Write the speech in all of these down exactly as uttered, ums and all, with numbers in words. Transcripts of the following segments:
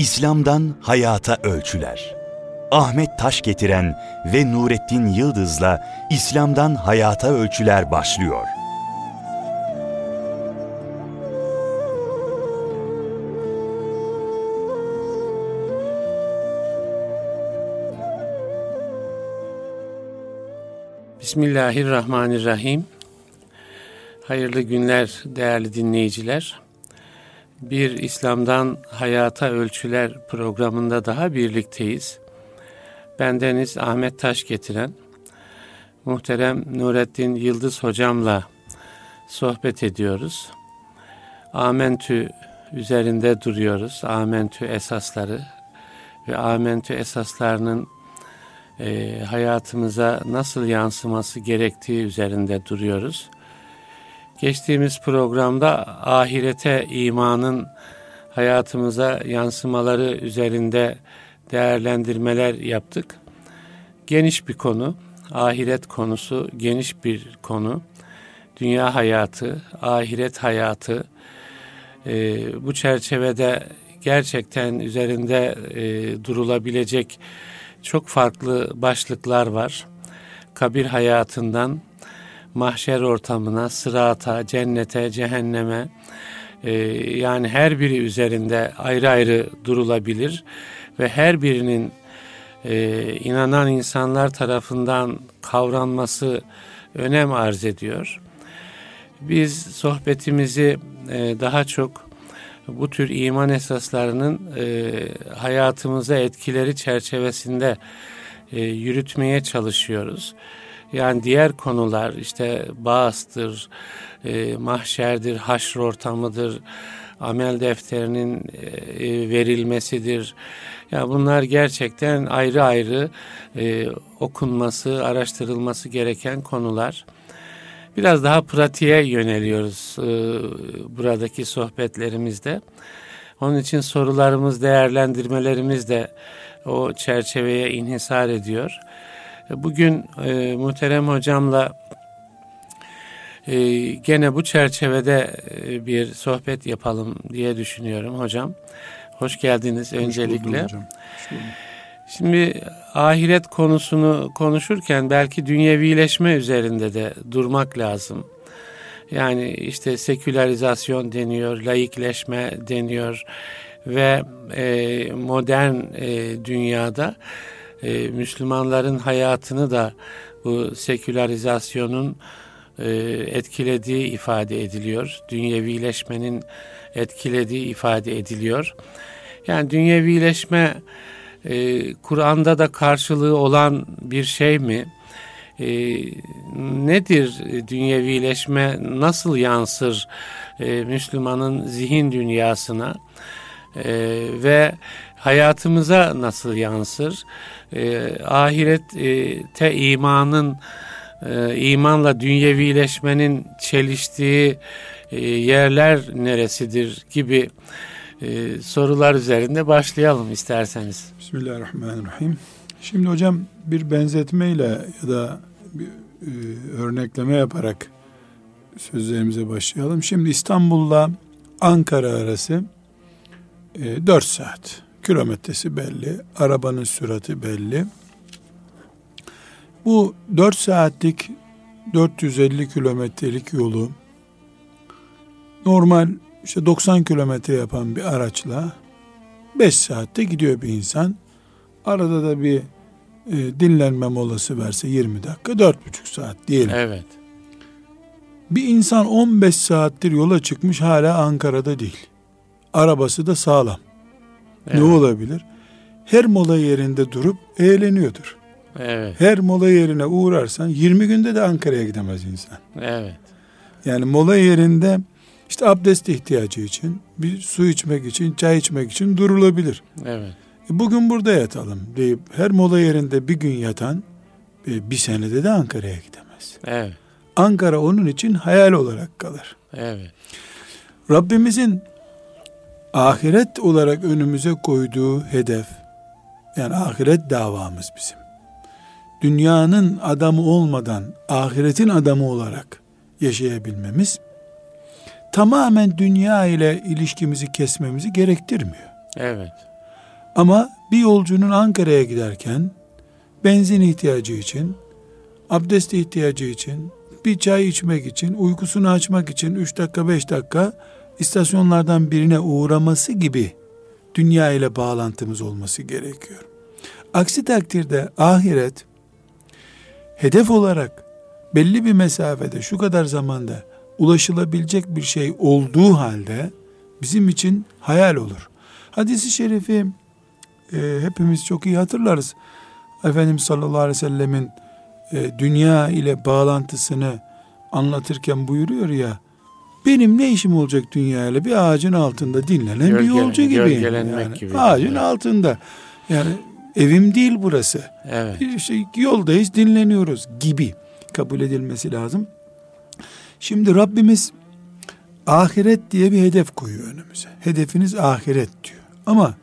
İslam'dan Hayata Ölçüler. Ahmet Taşgetiren ve Nurettin Yıldız'la İslam'dan Hayata Ölçüler başlıyor. Bismillahirrahmanirrahim. Hayırlı günler değerli dinleyiciler. Bir İslam'dan Hayata Ölçüler programında daha birlikteyiz. Bendeniz Ahmet Taşgetiren, muhterem Nurettin Yıldız hocamla sohbet ediyoruz. Amentü üzerinde duruyoruz. Amentü esasları ve amentü esaslarının e, hayatımıza nasıl yansıması gerektiği üzerinde duruyoruz. Geçtiğimiz programda ahirete imanın hayatımıza yansımaları üzerinde değerlendirmeler yaptık. Geniş bir konu, ahiret konusu geniş bir konu. Dünya hayatı, ahiret hayatı, e, bu çerçevede gerçekten üzerinde e, durulabilecek çok farklı başlıklar var. Kabir hayatından mahşer ortamına, sırata, cennete, cehenneme, e, yani her biri üzerinde ayrı ayrı durulabilir ve her birinin e, inanan insanlar tarafından kavranması önem arz ediyor. Biz sohbetimizi e, daha çok bu tür iman esaslarının e, hayatımıza etkileri çerçevesinde e, yürütmeye çalışıyoruz. Yani diğer konular işte bağıstır, e, mahşerdir, haşr ortamıdır, amel defterinin e, verilmesidir. Ya bunlar gerçekten ayrı ayrı e, okunması, araştırılması gereken konular. Biraz daha pratiğe yöneliyoruz e, buradaki sohbetlerimizde. Onun için sorularımız, değerlendirmelerimiz de o çerçeveye inhisar ediyor. Bugün e, muhterem hocamla e, gene bu çerçevede e, bir sohbet yapalım diye düşünüyorum hocam. Hoş geldiniz Hoş öncelikle. Hocam. Hoş Şimdi ahiret konusunu konuşurken belki dünyevileşme üzerinde de durmak lazım. Yani işte sekülerizasyon deniyor, laikleşme deniyor ve e, modern e, dünyada e, Müslümanların hayatını da bu sekülerizasyonun e, etkilediği ifade ediliyor. Dünyevileşmenin etkilediği ifade ediliyor. Yani dünyevileşme e, Kur'an'da da karşılığı olan bir şey mi? E, nedir dünyevileşme? Nasıl yansır e, Müslümanın zihin dünyasına? E, ve hayatımıza nasıl yansır? E, ahirete imanın, e, imanla dünyevileşmenin çeliştiği e, yerler neresidir gibi e, sorular üzerinde başlayalım isterseniz. Bismillahirrahmanirrahim. Şimdi hocam bir benzetmeyle ya da bir e, örnekleme yaparak sözlerimize başlayalım. Şimdi İstanbul'la Ankara arası e, dört saat. Kilometresi belli, arabanın sürati belli. Bu dört saatlik dört yüz elli kilometrelik yolu normal işte doksan kilometre yapan bir araçla beş saatte gidiyor bir insan. Arada da bir e, dinlenme molası verse yirmi dakika, dört buçuk saat diyelim. Evet. Bir insan on beş saattir yola çıkmış, hala Ankara'da değil. Arabası da sağlam. Evet. Ne olabilir? Her mola yerinde durup eğleniyordur. Evet. Her mola yerine uğrarsan yirmi günde de Ankara'ya gidemez insan. Evet. Yani mola yerinde işte abdest ihtiyacı için, bir su içmek için, çay içmek için durulabilir. Evet. E bugün burada yatalım deyip her mola yerinde bir gün yatan e, bir senede de Ankara'ya gidemez. Evet. Ankara onun için hayal olarak kalır. Evet. Rabbimizin ahiret olarak önümüze koyduğu hedef, yani ahiret davamız bizim. Dünyanın adamı olmadan ahiretin adamı olarak yaşayabilmemiz tamamen dünya ile ilişkimizi kesmemizi gerektirmiyor. Evet. Ama bir yolcunun Ankara'ya giderken benzin ihtiyacı için, abdest ihtiyacı için, bir çay içmek için, uykusunu açmak için üç dakika beş dakika istasyonlardan birine uğraması gibi dünya ile bağlantımız olması gerekiyor. Aksi takdirde ahiret hedef olarak belli bir mesafede, şu kadar zamanda ulaşılabilecek bir şey olduğu halde bizim için hayal olur. Hadis-i şerifi e, hepimiz çok iyi hatırlarız. Efendimiz sallallahu aleyhi ve sellemin e, dünya ile bağlantısını anlatırken buyuruyor ya, benim ne işim olacak dünya ile? Bir ağacın altında dinlenen Gölge, bir yolcu gibiyim. Yani, gibi. Ağacın evet. altında. Yani evim değil burası. Evet. İşte yoldayız, dinleniyoruz gibi kabul edilmesi lazım. Şimdi Rabbimiz ahiret diye bir hedef koyuyor önümüze. Hedefiniz ahiret diyor. Ama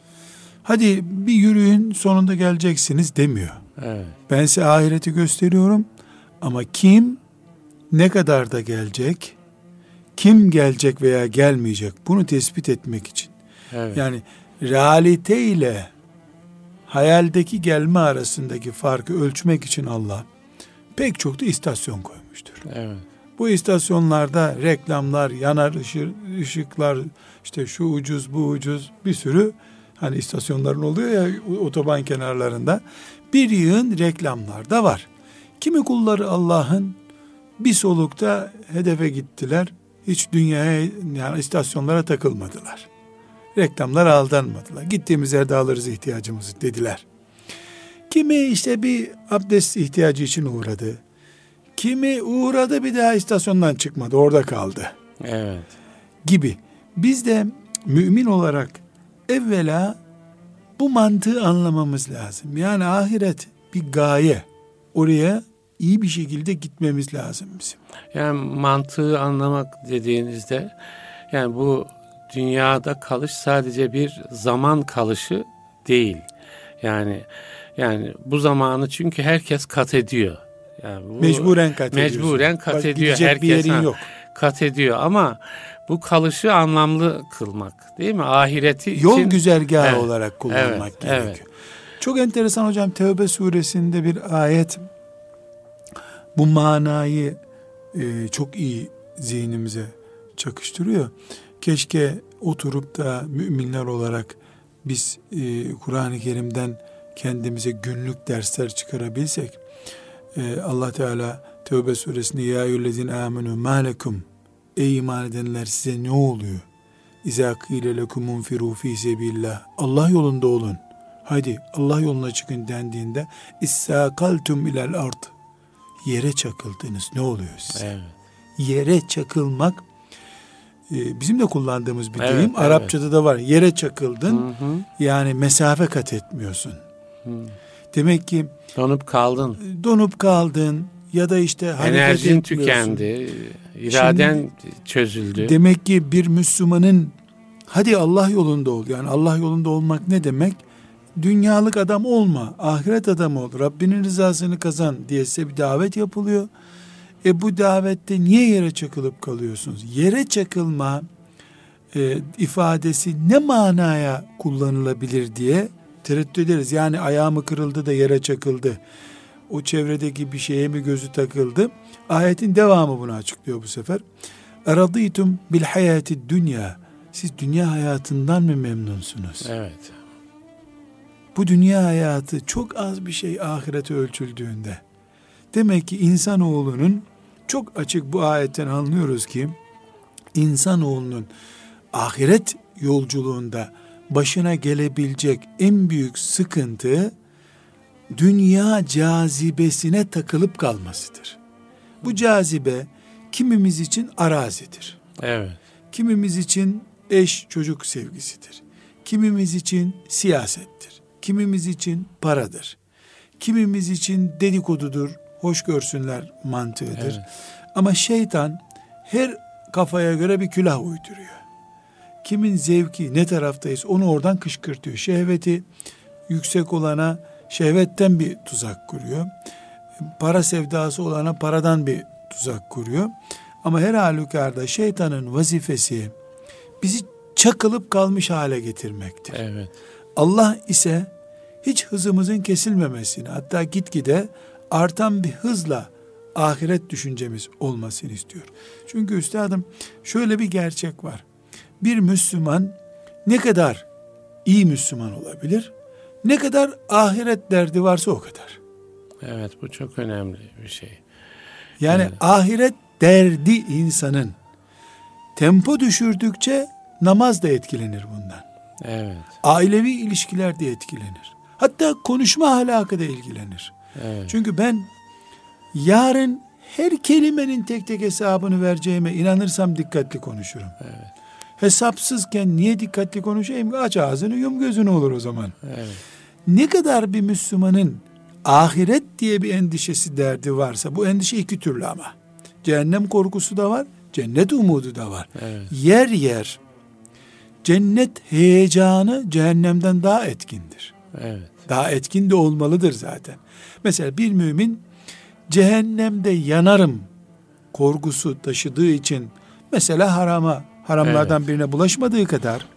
hadi bir yürüyün, sonunda geleceksiniz demiyor. Evet. Ben size ahireti gösteriyorum ama kim ne kadar da gelecek, kim gelecek veya gelmeyecek, bunu tespit etmek için. Evet. Yani realite ile hayaldeki gelme arasındaki farkı ölçmek için Allah pek çok da istasyon koymuştur. Evet. Bu istasyonlarda reklamlar, yanar ışık, ışıklar, işte şu ucuz bu ucuz, bir sürü hani istasyonların oluyor ya otoban kenarlarında, bir yığın reklamlar da var. Kimi kulları Allah'ın bir solukta hedefe gittiler, hiç dünyaya, yani istasyonlara takılmadılar. Reklamlara aldanmadılar. Gittiğimiz yerde alırız ihtiyacımızı dediler. Kimi işte bir abdest ihtiyacı için uğradı. Kimi uğradı, bir daha istasyondan çıkmadı, orada kaldı. Evet. Gibi. Biz de mümin olarak evvela bu mantığı anlamamız lazım. Yani ahiret bir gaye. Oraya iyi bir şekilde gitmemiz lazım bizim. Yani mantığı anlamak dediğinizde, yani bu dünyada kalış sadece bir zaman kalışı değil. Yani yani bu zamanı çünkü herkes kat ediyor. Yani bu, mecburen kat ediyor. Mecburen kat Bak, ediyor. Herkes bir yerin yok. Kat ediyor ama bu kalışı anlamlı kılmak, değil mi? Ahireti yol için güzergahı evet, olarak kullanmak evet, gerekiyor. Evet. Çok enteresan hocam, Tevbe suresinde bir ayet bu manayı e, çok iyi zihnimize çakıştırıyor. Keşke oturup da müminler olarak biz e, Kur'an-ı Kerim'den kendimize günlük dersler çıkarabilsek. E, Allah Teala Tevbe suresinde ya eyyühellezine amenu ma lekum, ey iman edenler size ne oluyor? İzâ kîle lekum unfirû fî sebillah, Allah yolunda olun, hadi Allah yoluna çıkın dendiğinde issâkaltum ilel ard, yere çakıldınız, ne oluyor size? Evet. Yere çakılmak e, bizim de kullandığımız bir deyim. Evet, Arapçada evet. da var. Yere çakıldın. Hı hı. Yani mesafe kat etmiyorsun. Hı. Demek ki donup kaldın. Donup kaldın ya da işte enerjin tükendi. İraden Şimdi, çözüldü. Demek ki bir Müslümanın hadi Allah yolunda ol. Yani Allah yolunda olmak ne demek? Dünyalık adam olma, ahiret adamı ol, Rabbinin rızasını kazan diye size bir davet yapılıyor. E bu davette niye yere çakılıp kalıyorsunuz? Yere çakılma e, ifadesi ne manaya kullanılabilir diye tereddüt ederiz. Yani ayağı kırıldı da yere çakıldı, o çevredeki bir şeye mi gözü takıldı? Ayetin devamı bunu açıklıyor bu sefer. Eradîtum bil hayâti dünya, siz dünya hayatından mı memnunsunuz? Evet. Bu dünya hayatı çok az bir şey ahirete ölçüldüğünde. Demek ki insanoğlunun, çok açık bu ayetten anlıyoruz ki insanoğlunun ahiret yolculuğunda başına gelebilecek en büyük sıkıntı dünya cazibesine takılıp kalmasıdır. Bu cazibe kimimiz için arazidir. Evet. Kimimiz için eş çocuk sevgisidir. Kimimiz için siyasettir. Kimimiz için paradır. Kimimiz için dedikodudur, hoş görsünler mantığıdır. Evet. Ama şeytan her kafaya göre bir külah uyduruyor. Kimin zevki ne taraftayız onu oradan kışkırtıyor. Şehveti yüksek olana şehvetten bir tuzak kuruyor. Para sevdası olana paradan bir tuzak kuruyor. Ama her halükarda şeytanın vazifesi bizi çakılıp kalmış hale getirmektir. Evet. Allah ise hiç hızımızın kesilmemesini, hatta gitgide artan bir hızla ahiret düşüncemiz olmasını istiyor. Çünkü üstadım şöyle bir gerçek var. Bir Müslüman ne kadar iyi Müslüman olabilir, ne kadar ahiret derdi varsa o kadar. Evet, bu çok önemli bir şey. Yani evet. ahiret derdi insanın tempo düşürdükçe namaz da etkilenir bundan. Evet. Ailevi ilişkiler de etkilenir. Hatta konuşma ahlakı da ilgilenir. Evet. Çünkü ben yarın her kelimenin tek tek hesabını vereceğime inanırsam dikkatli konuşurum. Evet. Hesapsızken niye dikkatli konuşayım? Aç ağzını, yum gözünü olur o zaman. Evet. Ne kadar bir Müslümanın ahiret diye bir endişesi, derdi varsa, bu endişe iki türlü ama. Cehennem korkusu da var, cennet umudu da var. Evet. Yer yer cennet heyecanı cehennemden daha etkindir. Evet. Daha etkin de olmalıdır zaten. Mesela bir mümin cehennemde yanarım korkusu taşıdığı için, mesela harama, haramlardan evet. birine bulaşmadığı kadar,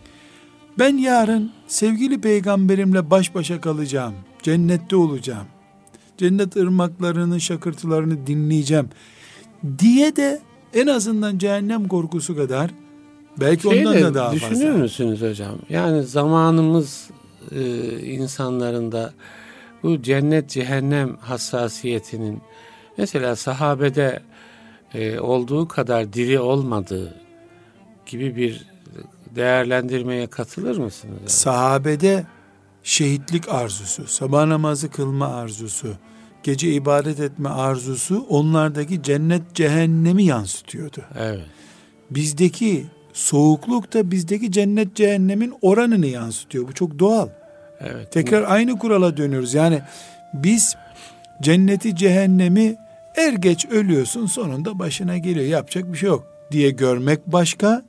ben yarın sevgili peygamberimle baş başa kalacağım, cennette olacağım, cennet ırmaklarının şakırtılarını dinleyeceğim diye de en azından cehennem korkusu kadar, belki şey ondan de, da daha düşünür fazla. Düşünür müsünüz hocam? Yani zamanımız e, insanlarında bu cennet cehennem hassasiyetinin mesela sahabede e, olduğu kadar diri olmadığı gibi bir değerlendirmeye katılır mısınız? Yani? Sahabede şehitlik arzusu, sabah namazı kılma arzusu, gece ibadet etme arzusu onlardaki cennet cehennemi yansıtıyordu. Evet. Bizdeki soğukluk da bizdeki cennet cehennemin oranını yansıtıyor. Bu çok doğal. Evet. Tekrar aynı kurala dönüyoruz. Yani biz cenneti cehennemi er geç ölüyorsun, sonunda başına geliyor, yapacak bir şey yok diye görmek başka.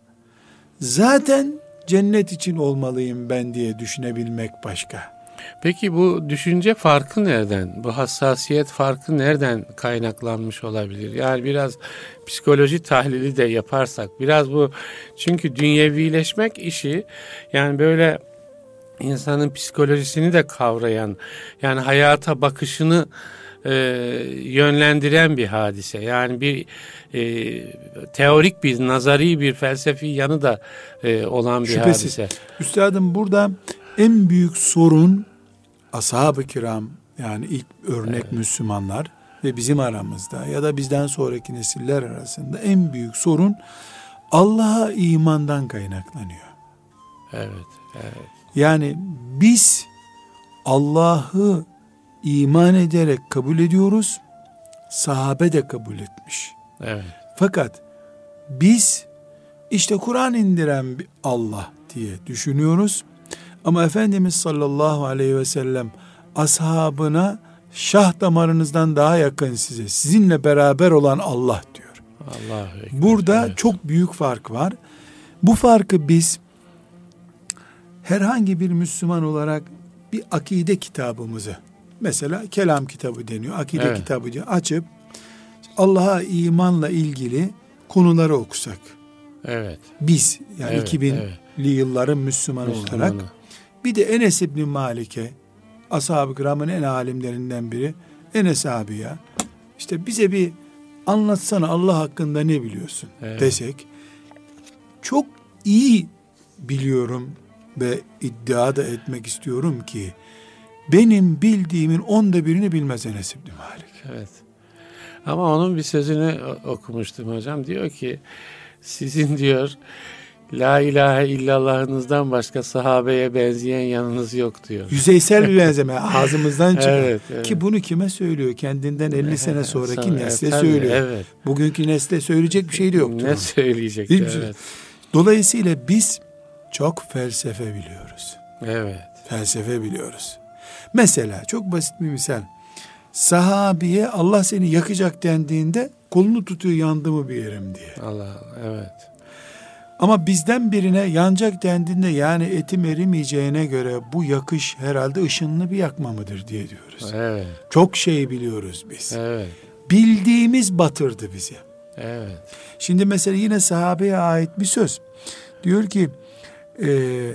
Zaten cennet için olmalıyım ben diye düşünebilmek başka. Peki bu düşünce farkı nereden? Bu hassasiyet farkı nereden kaynaklanmış olabilir? Yani biraz psikoloji tahlili de yaparsak, biraz bu, çünkü dünyevileşmek işi, yani böyle insanın psikolojisini de kavrayan, yani hayata bakışını e, yönlendiren bir hadise. Yani bir e, teorik bir, nazari bir, felsefi yanı da e, olan bir Şüphesiz. hadise. Üstadım burada en büyük sorun ashab-ı kiram, yani ilk örnek evet. Müslümanlar ve bizim aramızda ya da bizden sonraki nesiller arasında en büyük sorun Allah'a imandan kaynaklanıyor. Evet, evet. Yani biz Allah'ı iman ederek kabul ediyoruz. Sahabe de kabul etmiş. Evet. Fakat biz işte Kur'an indiren bir Allah diye düşünüyoruz. Ama Efendimiz sallallahu aleyhi ve sellem ashabına şah damarınızdan daha yakın size, sizinle beraber olan Allah diyor. Allahu Ekber. Burada evet. çok büyük fark var. Bu farkı biz herhangi bir Müslüman olarak bir akide kitabımızı, mesela kelam kitabı deniyor, akide evet. kitabı diyor, açıp Allah'a imanla ilgili konuları okusak. Evet. Biz yani evet, iki binli evet. yılların Müslümanı, Müslümanı olarak bir de Enes İbni Malik'e, ashab-ı kiramın en alimlerinden biri, Enes abi ya işte bize bir anlatsana Allah hakkında ne biliyorsun evet. desek, çok iyi biliyorum ve iddia da etmek istiyorum ki benim bildiğimin onda birini bilmez Enes İbni Malik. Evet. Ama onun bir sözünü okumuştum hocam. Diyor ki sizin diyor La ilahe illallahınızdan başka sahabeye benzeyen yanınız yok diyor. Yüzeysel bir benzeme ağzımızdan çıkıyor. Evet, evet. Ki bunu kime söylüyor? Kendinden elli sene sonraki Sonra, nesle tabii, söylüyor. Evet. Bugünkü nesle söyleyecek bir şey de yoktur. Ne söyleyecek? Evet. Şey. Dolayısıyla biz çok felsefe biliyoruz. Evet. Felsefe biliyoruz. Mesela çok basit bir misal. Sahabiye Allah seni yakacak dendiğinde kolunu tutuyor, yandı mı bir yerim diye. Allah evet. Ama bizden birine yanacak dendiğinde yani etim erimeyeceğine göre bu yakış herhalde ışınlı bir yakma mıdır diye diyoruz. Evet. Çok şey biliyoruz biz. Evet. Bildiğimiz batırdı bizi. Evet. Şimdi mesela yine sahabeye ait bir söz. Diyor ki e,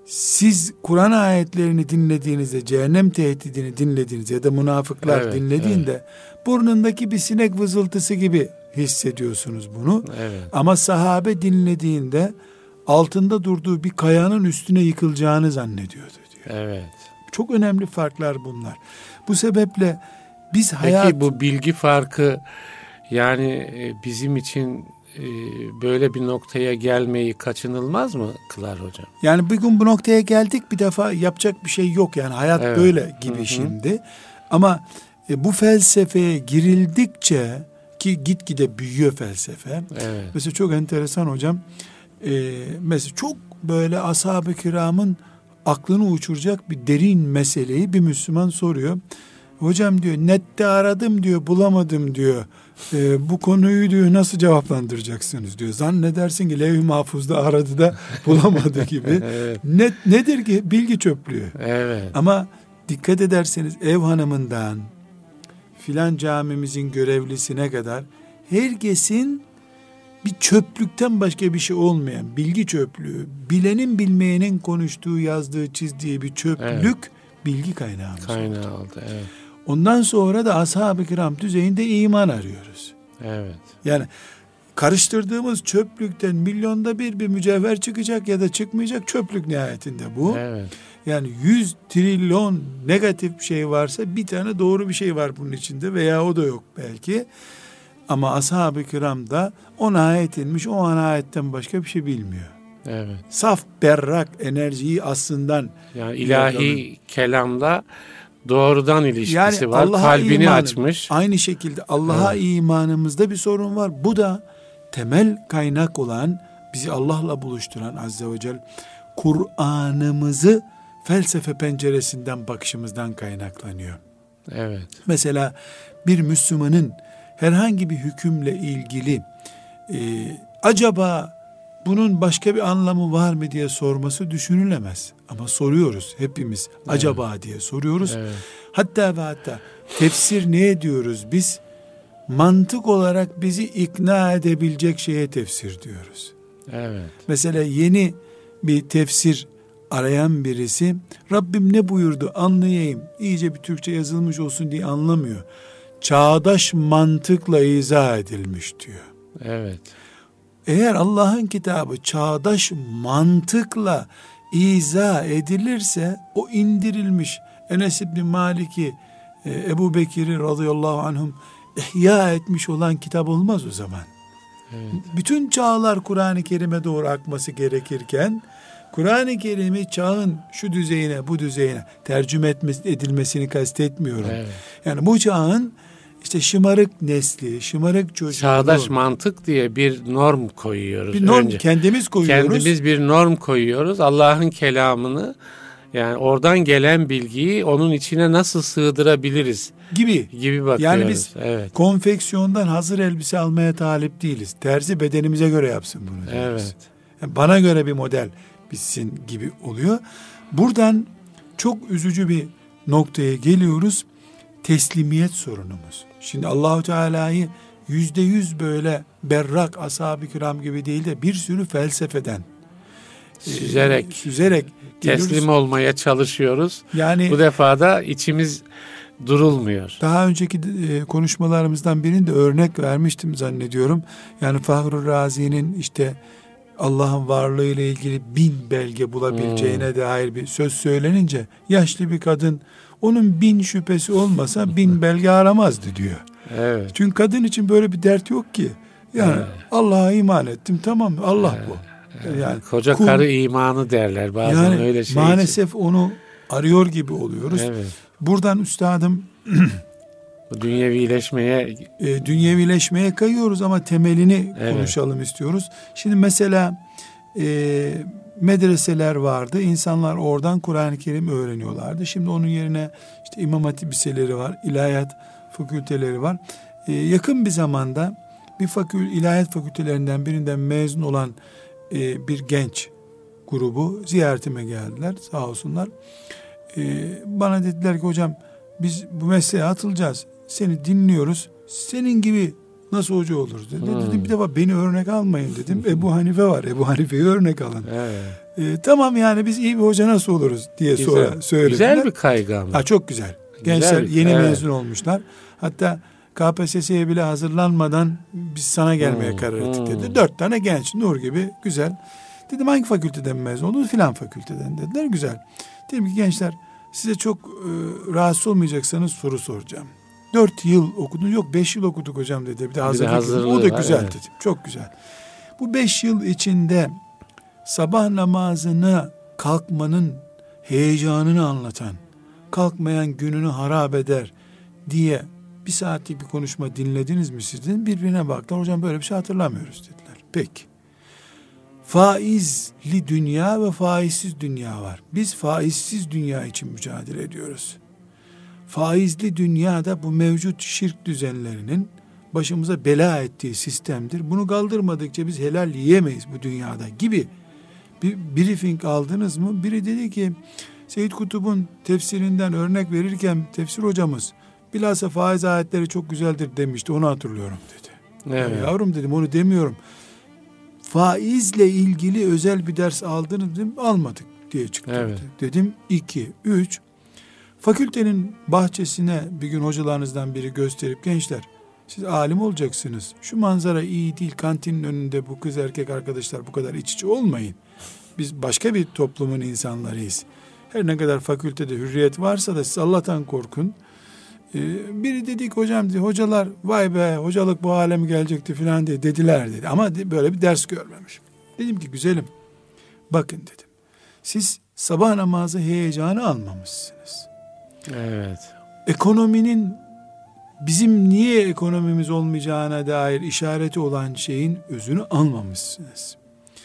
siz Kur'an ayetlerini dinlediğinizde, cehennem tehdidini dinlediğinizde ya da münafıklar Evet, dinlediğinde evet. burnundaki bir sinek vızıltısı gibi hissediyorsunuz bunu. Evet. Ama sahabe dinlediğinde altında durduğu bir kayanın üstüne yıkılacağını zannediyordu diyor. Evet. Çok önemli farklar bunlar. Bu sebeple biz Peki hayat... bu bilgi farkı yani bizim için böyle bir noktaya gelmeyi kaçınılmaz mı kılar hocam? Yani bir gün bu noktaya geldik, bir defa yapacak bir şey yok yani hayat Evet. böyle gibi. Hı hı. Şimdi ama e, bu felsefeye girildikçe ki gitgide büyüyor felsefe. Evet. Mesela çok enteresan hocam. E, mesela çok böyle ashab-ı kiramın aklını uçuracak bir derin meseleyi bir Müslüman soruyor. Hocam diyor, nette aradım diyor, bulamadım diyor. Ee, bu konuyu diyor nasıl cevaplandıracaksınız diyor. Zannedersin ki levh-i mahfuzda aradı da bulamadı gibi. Evet. Net nedir ki? Bilgi çöplüğü. Evet. Ama dikkat ederseniz ev hanımından filan camimizin görevlisine kadar herkesin bir çöplükten başka bir şey olmayan bilgi çöplüğü, bilenin bilmeyenin konuştuğu, yazdığı, çizdiği bir çöplük, evet. Bilgi kaynağımız Kaynağı oldu. oldu. Evet. Ondan sonra da ashab-ı kiram düzeyinde iman arıyoruz. Evet. Yani karıştırdığımız çöplükten milyonda bir bir mücevher çıkacak ya da çıkmayacak, çöplük nihayetinde bu. Evet. Yani yüz trilyon negatif şey varsa bir tane doğru bir şey var bunun içinde veya o da yok belki. Ama ashab-ı kiram da on ayet inmiş, o on ayetten başka bir şey bilmiyor. Evet. Saf berrak enerjiyi aslından, yani ilahi yakalım. Kelamla doğrudan ilişkisi yani var. Allah'a kalbini imanı, açmış. Aynı şekilde Allah'a evet. imanımızda bir sorun var. Bu da temel kaynak olan, bizi Allah'la buluşturan Azze ve Celle Kur'an'ımızı felsefe penceresinden bakışımızdan kaynaklanıyor. Evet. Mesela bir Müslümanın herhangi bir hükümle ilgili e, acaba bunun başka bir anlamı var mı diye sorması düşünülemez. Ama soruyoruz hepimiz. Evet. Acaba diye soruyoruz. Evet. Hatta ve hatta tefsir ne ediyoruz biz? Mantık olarak bizi ikna edebilecek şeye tefsir diyoruz. Evet. Mesela yeni bir tefsir arayan birisi, Rabbim ne buyurdu anlayayım, iyice bir Türkçe yazılmış olsun diye anlamıyor. Çağdaş mantıkla izah edilmiş diyor. Evet. Eğer Allah'ın kitabı çağdaş mantıkla izah edilirse, o indirilmiş Enes İbni Malik'i, Ebu Bekir'i radıyallahu anhum ihya etmiş olan kitap olmaz o zaman. Evet. Bütün çağlar Kur'an-ı Kerim'e doğru akması gerekirken, Kur'an-ı Kerim'i çağın şu düzeyine, bu düzeyine tercüme edilmesini kastetmiyorum. Evet. Yani bu çağın işte şımarık nesli, şımarık çocuğu. Çağdaş mantık diye bir norm koyuyoruz. Bir norm önce. kendimiz koyuyoruz. Kendimiz bir norm koyuyoruz. Allah'ın kelamını, yani oradan gelen bilgiyi onun içine nasıl sığdırabiliriz gibi gibi bakıyoruz. Yani biz evet. konfeksiyondan hazır elbise almaya talip değiliz. Terzi bedenimize göre yapsın bunu diyoruz. Evet. Yani bana göre bir model bitsin gibi oluyor. Buradan çok üzücü bir noktaya geliyoruz. Teslimiyet sorunumuz. Şimdi Allahu Teala'yı yüzde yüz böyle berrak ashab-ı kiram gibi değil de bir sürü felsefeden süzerek, e, süzerek teslim geliyoruz. olmaya çalışıyoruz. Yani bu defa da içimiz durulmuyor. Daha önceki e, konuşmalarımızdan birinde örnek vermiştim zannediyorum. Yani Fahru Razi'nin işte Allah'ın varlığı ile ilgili bin belge bulabileceğine hmm. dair bir söz söylenince, yaşlı bir kadın onun bin şüphesi olmasa bin belge aramazdı diyor. Evet. Çünkü kadın için böyle bir dert yok ki. Yani evet. Allah'a iman ettim, tamam, Allah evet. bu. Yani koca kul, karı imanı derler bazen, yani öyle şey. Maalesef için. onu arıyor gibi oluyoruz. Evet. Buradan üstadım bu dünyevileşmeye e, dünyevileşmeye kayıyoruz ama temelini evet. konuşalım istiyoruz. Şimdi mesela e, medreseler vardı. İnsanlar oradan Kur'an-ı Kerim öğreniyorlardı. Şimdi onun yerine işte İmam Hatip liseleri var, ilahiyat fakülteleri var. E, yakın bir zamanda bir fakül, ilahiyat fakültelerinden birinden mezun olan e, bir genç grubu ziyaretime geldiler, sağ olsunlar. E, bana dediler ki hocam biz bu mesleğe atılacağız. Seni dinliyoruz. Senin gibi Nasıl hoca oluruz dedi. Hmm. Dedim bir defa beni örnek almayın dedim. Ebu Hanife var. Ebu Hanife'yi örnek alın. Evet. Ee, tamam yani biz iyi bir hoca nasıl oluruz diye güzel. Sonra söylediler. Güzel bir kaygı ama. Ha, çok güzel. Gençler güzel. Yeni evet. mezun olmuşlar. Hatta K P S S'ye bile hazırlanmadan biz sana gelmeye hmm. karar ettik dedi. Hmm. Dört tane genç, nur gibi, güzel. Dedim hangi fakülteden mezun oldunuz? Filan fakülteden dediler. Güzel. Dedim ki gençler size çok e, rahatsız olmayacaksanız soru soracağım. Dört yıl okudun, yok beş yıl okuduk hocam dedi. Bir de hazırlık. O da güzel evet. dedim. Çok güzel. Bu beş yıl içinde sabah namazına kalkmanın heyecanını anlatan, kalkmayan gününü harap eder diye bir saatlik bir konuşma dinlediniz mi siz dedim. Birbirine baktılar. Hocam böyle bir şey hatırlamıyoruz dediler. Peki. Faizli dünya ve faizsiz dünya var. Biz faizsiz dünya için mücadele ediyoruz. Faizli dünyada bu mevcut şirk düzenlerinin başımıza bela ettiği sistemdir. Bunu kaldırmadıkça biz helal yiyemeyiz bu dünyada gibi bir briefing aldınız mı? Biri dedi ki Seyyid Kutub'un tefsirinden örnek verirken tefsir hocamız bilhassa faiz ayetleri çok güzeldir demişti. Onu hatırlıyorum dedi. Evet. Yavrum dedim onu demiyorum. Faizle ilgili özel bir ders aldınız dedim. Almadık diye çıktı. Evet. Dedim iki, üç. Fakültenin bahçesine bir gün hocalarınızdan biri gösterip gençler siz alim olacaksınız. Şu manzara iyi değil. Kantinin önünde bu kız erkek arkadaşlar bu kadar iç içe olmayın. Biz başka bir toplumun insanlarıyız. Her ne kadar fakültede hürriyet varsa da siz Allah'tan korkun. Ee, biri dedik hocam dedi, hocalar vay be hocalık bu hale mi gelecekti filan diye dediler dedi. Ama böyle bir ders görmemişim. Dedim ki güzelim bakın dedim. Siz sabah namazı heyecanı almamışsınız. Evet. Ekonominin bizim niye ekonomimiz olmayacağına dair işareti olan şeyin özünü almamışsınız.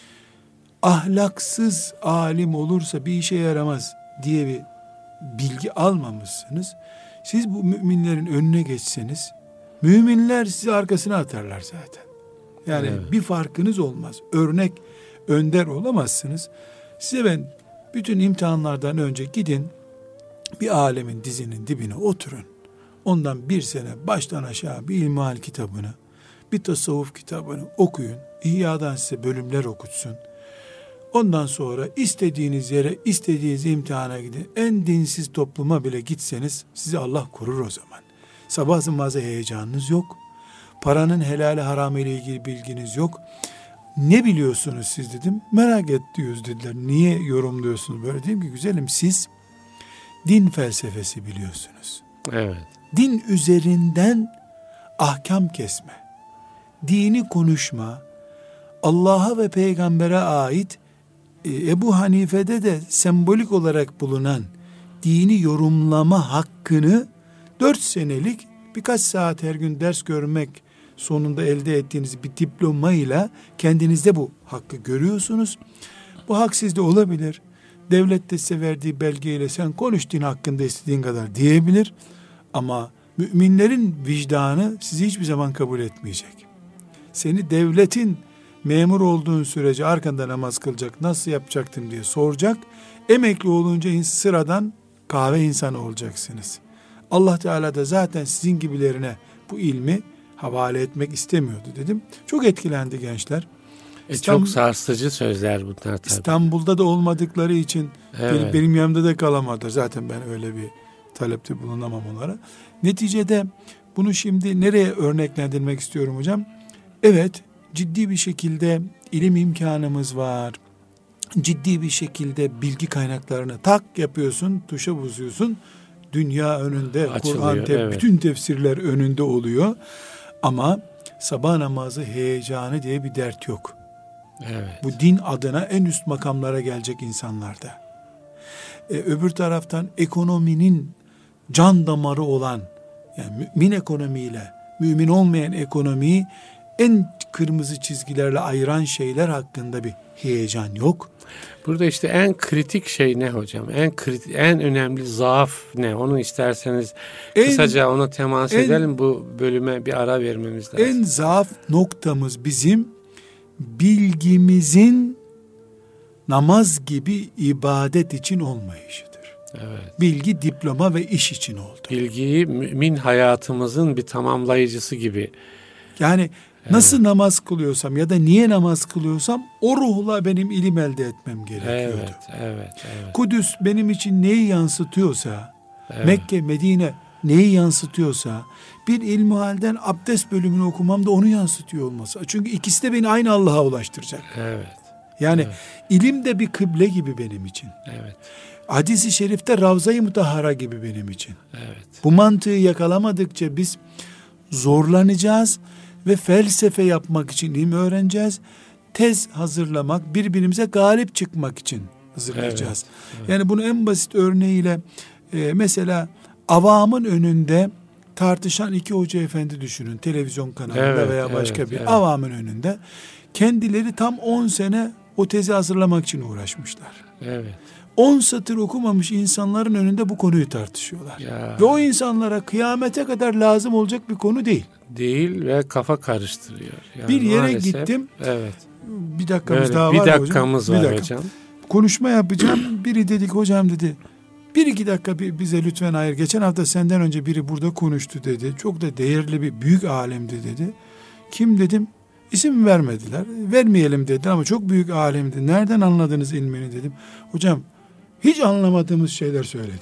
Ahlaksız alim olursa bir işe yaramaz diye bir bilgi almamışsınız. Siz bu müminlerin önüne geçseniz, müminler sizi arkasına atarlar zaten. Yani evet. bir farkınız olmaz. Örnek, önder olamazsınız. Size ben bütün imtihanlardan önce gidin, bir alemin dizinin dibine oturun. Ondan bir sene baştan aşağı bir ilmihal kitabını, bir tasavvuf kitabını okuyun. İhya'dan size bölümler okutsun. Ondan sonra istediğiniz yere, istediğiniz imtihana gidin. En dinsiz topluma bile gitseniz sizi Allah korur o zaman. Sabah namazı heyecanınız yok. Paranın helali haramı ile ilgili bilginiz yok. Ne biliyorsunuz siz dedim. Merak ediyoruz dediler. Niye yorumluyorsunuz böyle? Dedim ki güzelim siz din felsefesi biliyorsunuz. Evet. Din üzerinden ahkam kesme, dini konuşma, Allah'a ve peygambere ait Ebu Hanife'de de sembolik olarak bulunan dini yorumlama hakkını dört senelik birkaç saat her gün ders görmek sonunda elde ettiğiniz bir diplomayla kendinizde bu hakkı görüyorsunuz. Bu hak sizde olabilir. Devlet de size verdiği belgeyle sen konuş din hakkında istediğin kadar diyebilir. Ama müminlerin vicdanı sizi hiçbir zaman kabul etmeyecek. Seni devletin memur olduğun sürece arkanda namaz kılacak, nasıl yapacaktım diye soracak. Emekli olunca sıradan kahve insanı olacaksınız. Allah Teala da zaten sizin gibilerine bu ilmi havale etmek istemiyordu dedim. Çok etkilendi gençler. E İstanbul, çok sarsıcı sözler bunlar tabii. İstanbul'da da olmadıkları için evet. benim, benim yanımda da kalamadılar. Zaten ben öyle bir talepte bulunamam onlara. Neticede bunu şimdi nereye örneklendirmek istiyorum hocam? Evet, ciddi bir şekilde ilim imkanımız var. Ciddi bir şekilde bilgi kaynaklarını tak yapıyorsun, tuşa basıyorsun. Dünya önünde, Kur'an, tef- evet. bütün tefsirler önünde oluyor. Ama sabah namazı heyecanı diye bir dert yok. Evet. Bu din adına en üst makamlara gelecek insanlarda. Ee, öbür taraftan ekonominin can damarı olan, yani mümin ekonomiyle mümin olmayan ekonomiyi en kırmızı çizgilerle ayıran şeyler hakkında bir heyecan yok. Burada işte en kritik şey ne hocam? En kritik, en önemli zaaf ne? Onu isterseniz en, kısaca ona temas en, edelim. Bu bölüme bir ara vermemiz lazım. En zaaf noktamız bizim bilgimizin namaz gibi ibadet için olmayışıdır. Evet. Bilgi diploma ve iş için oldu. Bilgiyi mümin hayatımızın bir tamamlayıcısı gibi Yani Evet. nasıl namaz kılıyorsam ya da niye namaz kılıyorsam o ruhla benim ilim elde etmem gerekiyordu. Evet, evet, evet. Kudüs benim için neyi yansıtıyorsa, Evet. Mekke, Medine neyi yansıtıyorsa, bir ilmihalden abdest bölümünü okumam da onu yansıtıyor olması. Çünkü ikisi de beni aynı Allah'a ulaştıracak. Evet. Yani Evet. ilim de bir kıble gibi benim için. Evet. Hadis-i şerifte Ravza-i Mutahhara gibi benim için. Evet. Bu mantığı yakalamadıkça biz zorlanacağız ve felsefe yapmak için ilim öğreneceğiz. Tez hazırlamak, birbirimize galip çıkmak için hazırlayacağız. Evet, evet. Yani bunu en basit örneğiyle e, mesela avamın önünde tartışan iki hoca efendi düşünün. Televizyon kanalında Evet, veya başka evet, bir evet. avamın önünde. Kendileri tam on sene o tezi hazırlamak için uğraşmışlar. Evet. on satır okumamış insanların önünde bu konuyu tartışıyorlar. Ya. Ve o insanlara kıyamete kadar lazım olacak bir konu değil. Değil ve kafa karıştırıyor. Yani Bir yere maalesef, gittim. Evet. Bir dakikamız Böyle daha bir var mı hocam? dakikamız Bir var dakika. hocam. Konuşma yapacağım. Biri dedik hocam dedi. Bir iki dakika bir, bize lütfen ayır. Geçen hafta senden önce biri burada konuştu dedi. Çok da değerli bir büyük alemdi dedi. Kim dedim. İsim vermediler. Vermeyelim dediler ama çok büyük alemdi. Nereden anladınız ilmini dedim. Hocam hiç anlamadığımız şeyler söyledi.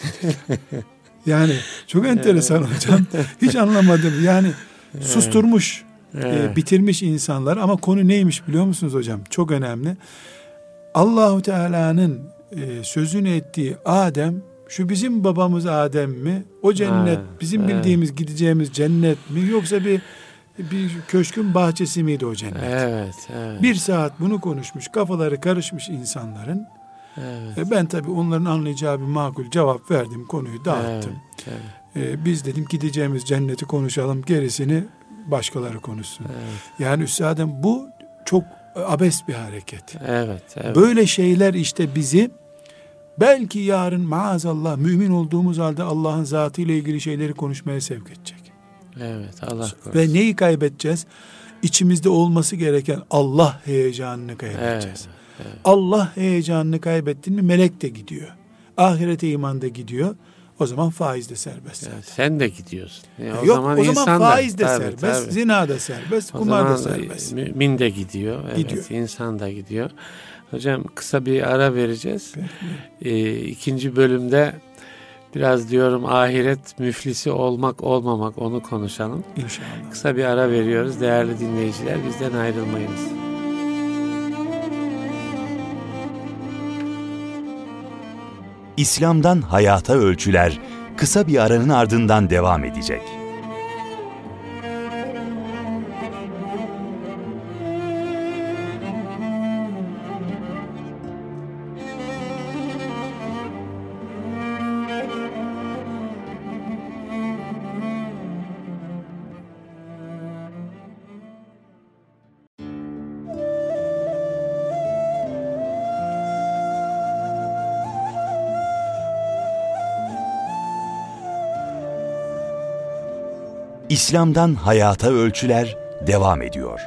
Yani çok enteresan hocam. Hiç anlamadım. Yani susturmuş, Evet. e, bitirmiş insanlar ama konu neymiş biliyor musunuz hocam? Çok önemli. Allahu Teala'nın e, sözünü ettiği Adem, şu bizim babamız Adem mi? O cennet, Ha, bizim evet. bildiğimiz gideceğimiz cennet mi? Yoksa bir bir köşkün bahçesi miydi o cennet? Evet, evet. Bir saat bunu konuşmuş, kafaları karışmış insanların. Evet. E, ben tabii onların anlayacağı bir makul cevap verdim, konuyu dağıttım. Evet, evet. E, biz dedim gideceğimiz cenneti konuşalım, gerisini başkaları konuşsun. Evet. Yani üstadım bu çok abes bir hareket. Evet, evet. Böyle şeyler işte bizi belki yarın maazallah mümin olduğumuz halde Allah'ın zatıyla ilgili şeyleri konuşmaya sevk edecek. Evet, Allah korusun. Ve neyi kaybedeceğiz? İçimizde olması gereken Allah heyecanını kaybedeceğiz. Evet, evet. Allah heyecanını kaybettin mi melek de gidiyor. Ahirete iman da gidiyor. O zaman faiz de serbest. Evet, sen de gidiyorsun. Ya o Yok zaman o zaman insan da- faiz de tabii, serbest, tabii. zina da serbest, O kumar da zaman serbest. mümin de gidiyor. Evet, Gidiyor. insan da gidiyor. Hocam kısa bir ara vereceğiz. Ee, ikinci bölümde biraz diyorum ahiret müflisi olmak olmamak onu konuşalım. İnşallah. Kısa bir ara veriyoruz değerli dinleyiciler. Bizden ayrılmayınız. İslam'dan Hayata Ölçüler kısa bir aranın ardından devam edecek. İslam'dan Hayata Ölçüler devam ediyor.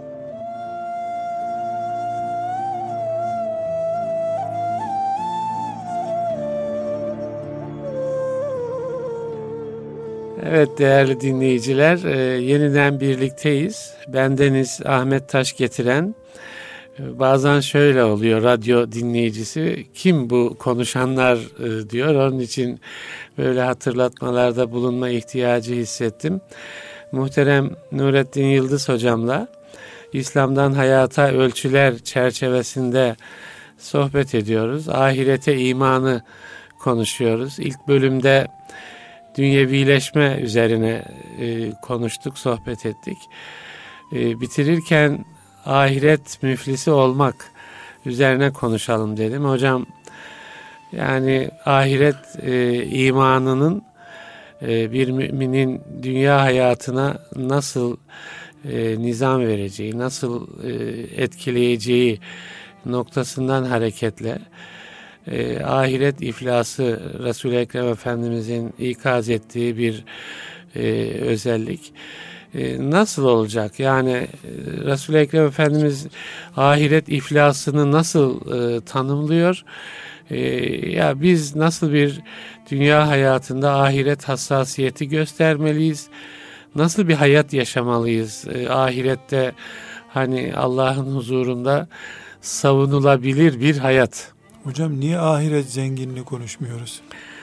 Evet değerli dinleyiciler, e, yeniden birlikteyiz. Bendeniz Ahmet Taş getiren. E, bazen şöyle oluyor radyo dinleyicisi, kim bu konuşanlar e, diyor. Onun için böyle hatırlatmalarda bulunma ihtiyacı hissettim. Muhterem Nurettin Yıldız hocamla İslam'dan Hayata Ölçüler çerçevesinde sohbet ediyoruz. Ahirete imanı konuşuyoruz. İlk bölümde dünyevileşme üzerine e, konuştuk, sohbet ettik. E, bitirirken ahiret müflisi olmak üzerine konuşalım dedim. Hocam yani ahiret e, imanının e, bir müminin dünya hayatına nasıl e, nizam vereceği, nasıl e, etkileyeceği noktasından hareketle E, ahiret iflası Resul-i Ekrem Efendimizin ikaz ettiği bir e, özellik. E, nasıl olacak? Yani e, Resul-i Ekrem Efendimiz ahiret iflasını nasıl e, tanımlıyor? E, ya biz nasıl bir dünya hayatında ahiret hassasiyeti göstermeliyiz? nasıl bir hayat yaşamalıyız? E, ahirette hani Allah'ın huzurunda savunulabilir bir hayat. Hocam niye ahiret zenginliği konuşmuyoruz?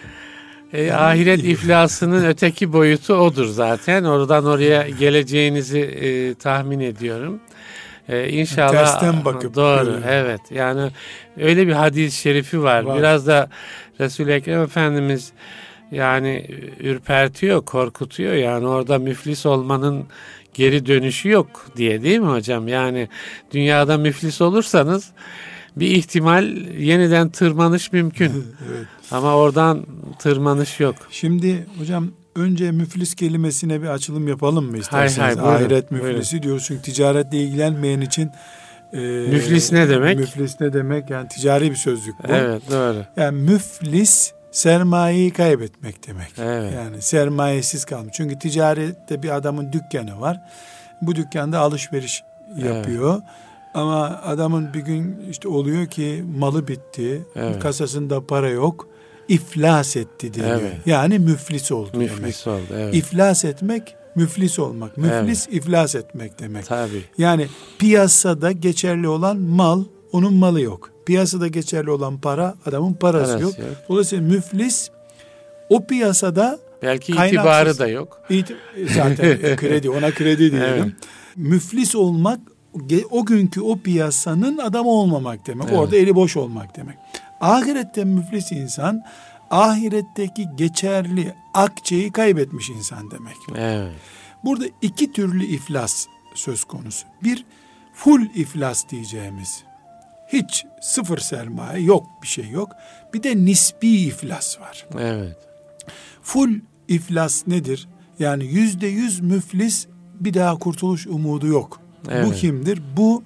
E, yani, ahiret iflasının öteki boyutu odur zaten. Oradan oraya geleceğinizi e, tahmin ediyorum. Ee, inşallah tersten bakıp doğru görüyorum. Evet, yani öyle bir hadis-i şerifi var. var. Biraz da Resul-i Ekrem Efendimiz yani ürpertiyor, korkutuyor. Yani orada müflis olmanın geri dönüşü yok diye, değil mi hocam? Yani dünyada müflis olursanız bir ihtimal yeniden tırmanış mümkün. Evet. Ama oradan tırmanış yok. Şimdi hocam önce müflis kelimesine bir açılım yapalım mı isterseniz? Hay hay, buyurun, ahiret müflisi buyurun. diyoruz çünkü ticaretle ilgilenmeyen için e, müflis ne demek? Müflis ne demek? Yani ticari bir sözcük bu. Evet, doğru. Yani müflis sermayeyi kaybetmek demek. Evet. Yani sermayesiz kalmış. Çünkü ticarette bir adamın dükkanı var. Bu dükkanda alışveriş yapıyor. Evet. Ama adamın bir gün işte oluyor ki malı bitti. Evet. Kasasında para yok. İflas etti diyor. Evet. Yani müflis oldu müflis demek. oldu. Evet. İflas etmek, müflis olmak. Müflis evet. iflas etmek demek. Tabii. Yani piyasada geçerli olan mal, onun malı yok. Piyasada geçerli olan para, adamın parası, parası yok. yok. Dolayısıyla müflis o piyasada belki itibarı da yok. İti, zaten kredi, ona kredi diyelim. Evet. Müflis olmak o günkü o piyasanın adamı olmamak demek. Evet. Orada eli boş olmak demek. Ahirette müflis insan, ahiretteki geçerli akçeyi kaybetmiş insan demek. Evet. Burada iki türlü iflas söz konusu. Bir, full iflas diyeceğimiz. Hiç sıfır sermaye yok, bir şey yok. Bir de nispi iflas var. Evet. Full iflas nedir? Yani yüzde yüz müflis, bir daha kurtuluş umudu yok. Evet. Bu kimdir? Bu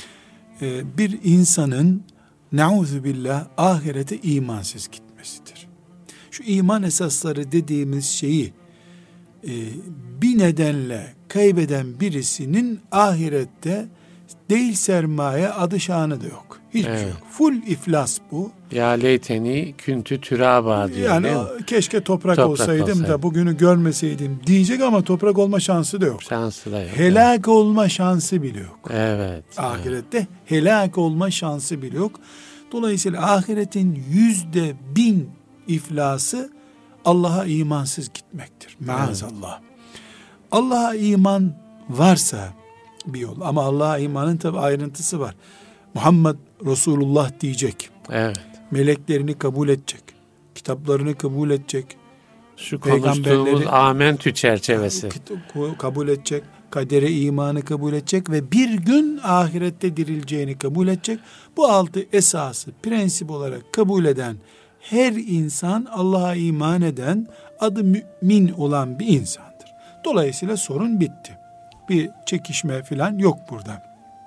e, bir insanın Nauzubillah ahirete imansız gitmesidir. Şu iman esasları dediğimiz şeyi e, bir nedenle kaybeden birisinin ahirette değil sermaye, adı şanı da yok. Hiçbir evet. şey yok. Full iflas bu. Ya leyteni küntü türaba diyor. Yani keşke toprak, toprak olsaydım olsaydı. da bugünü görmeseydim diyecek ama toprak olma şansı da yok. Şansı da yok. Helak evet. olma şansı bile yok. Evet. Ahirette evet. helak olma şansı bile yok. Dolayısıyla ahiretin yüzde bin iflası Allah'a imansız gitmektir. Maazallah. Evet. Allah'a iman varsa bir yol, ama Allah'a imanın tabi ayrıntısı var. Muhammed Resulullah diyecek. Evet. Meleklerini kabul edecek. Kitaplarını kabul edecek. Şu konuştuğumuz amentü çerçevesi. Kabul edecek. Kadere imanı kabul edecek ve bir gün ahirette dirileceğini kabul edecek. Bu altı esası prensip olarak kabul eden her insan, Allah'a iman eden, adı mümin olan bir insandır. Dolayısıyla sorun bitti. Bir çekişme falan yok burada.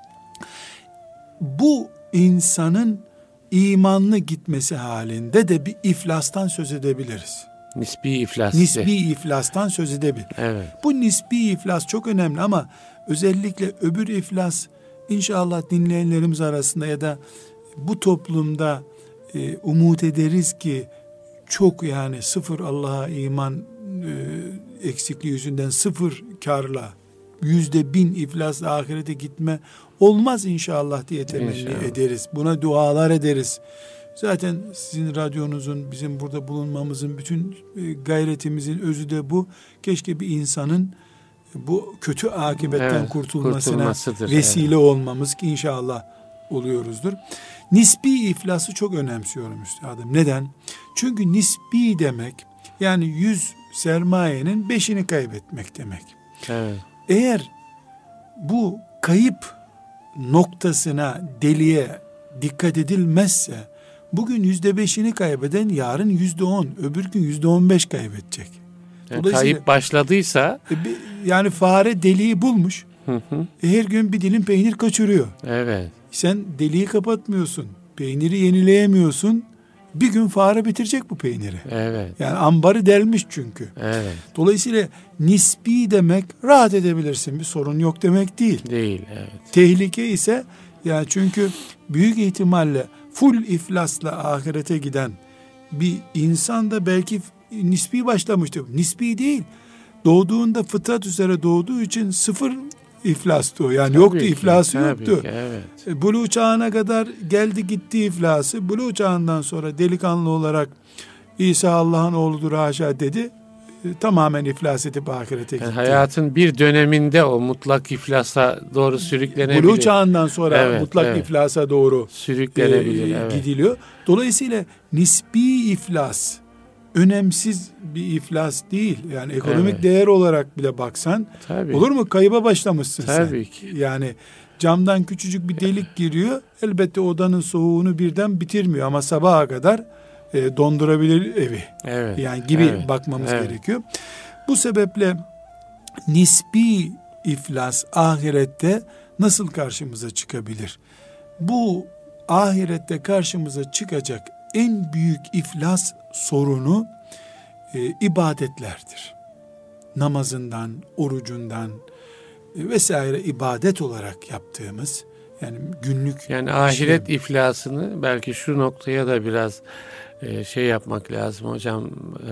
Bu insanın imanlı gitmesi halinde de bir iflastan söz edebiliriz. Nispi iflas. Nispi iflastan söz edebilir. Evet. Bu nispi iflas çok önemli ama özellikle öbür iflas, inşallah dinleyenlerimiz arasında ya da bu toplumda e, umut ederiz ki çok, yani sıfır Allah'a iman e, eksikliği yüzünden sıfır karla yüzde bin iflasla ahirete gitme olmaz inşallah diye temenni İnşallah. ederiz. Buna dualar ederiz. Zaten sizin radyonuzun, bizim burada bulunmamızın bütün gayretimizin özü de bu. Keşke bir insanın bu kötü akıbetten evet, kurtulmasına vesile evet. olmamız, ki inşallah oluyoruzdur. Nispi iflası çok önemsiyorum üstadım. Neden? Çünkü nispi demek, yani yüz sermayenin beşini kaybetmek demek. Evet. Eğer bu kayıp noktasına, deliğe dikkat edilmezse, bugün yüzde beşini kaybeden yarın yüzde on, öbür gün yüzde on beş kaybedecek. Yani kayıp başladıysa, yani fare deliği bulmuş, hı hı. her gün bir dilim peynir kaçırıyor. Evet. Sen deliği kapatmıyorsun, peyniri yenileyemiyorsun. Bir gün fare bitirecek bu peyniri. Evet. Yani ambarı delmiş çünkü. Evet. Dolayısıyla nispi demek rahat edebilirsin, bir sorun yok demek değil. Değil, evet. Tehlike ise, yani çünkü büyük ihtimalle full iflasla ahirete giden bir insan da belki nispi başlamıştır. Nispi değil. Doğduğunda fıtrat üzere doğduğu için sıfır iflastı o. Yani Tabii yoktu, ki, iflası tabii yoktu. ki, evet. E, Buluğ çağına kadar geldi gitti iflası. Buluğ çağından sonra delikanlı olarak İsa Allah'ın oğludur haşa dedi. E, tamamen iflas edip ahirete Yani gitti. hayatın bir döneminde o mutlak iflasa doğru sürüklenebilir. Buluğ çağından sonra Evet, mutlak evet. iflasa doğru Sürüklenebilir, e, evet. gidiliyor. Dolayısıyla nisbi iflas önemsiz bir iflas değil. Yani ekonomik Evet. değer olarak bile baksan Tabii. olur mu? Kayıba başlamışsın sen. Tabii ki. Yani camdan küçücük bir delik giriyor. Elbette odanın soğuğunu birden bitirmiyor ama sabaha kadar e, dondurabilir evi. Evet. Yani gibi evet, bakmamız evet. gerekiyor. Bu sebeple nisbi iflas ahirette nasıl karşımıza çıkabilir? Bu ahirette karşımıza çıkacak en büyük iflas sorunu e, ibadetlerdir. Namazından, orucundan e, vesaire ibadet olarak yaptığımız yani günlük Yani ahiret şey, iflasını belki şu noktaya da biraz e, şey yapmak lazım hocam. E,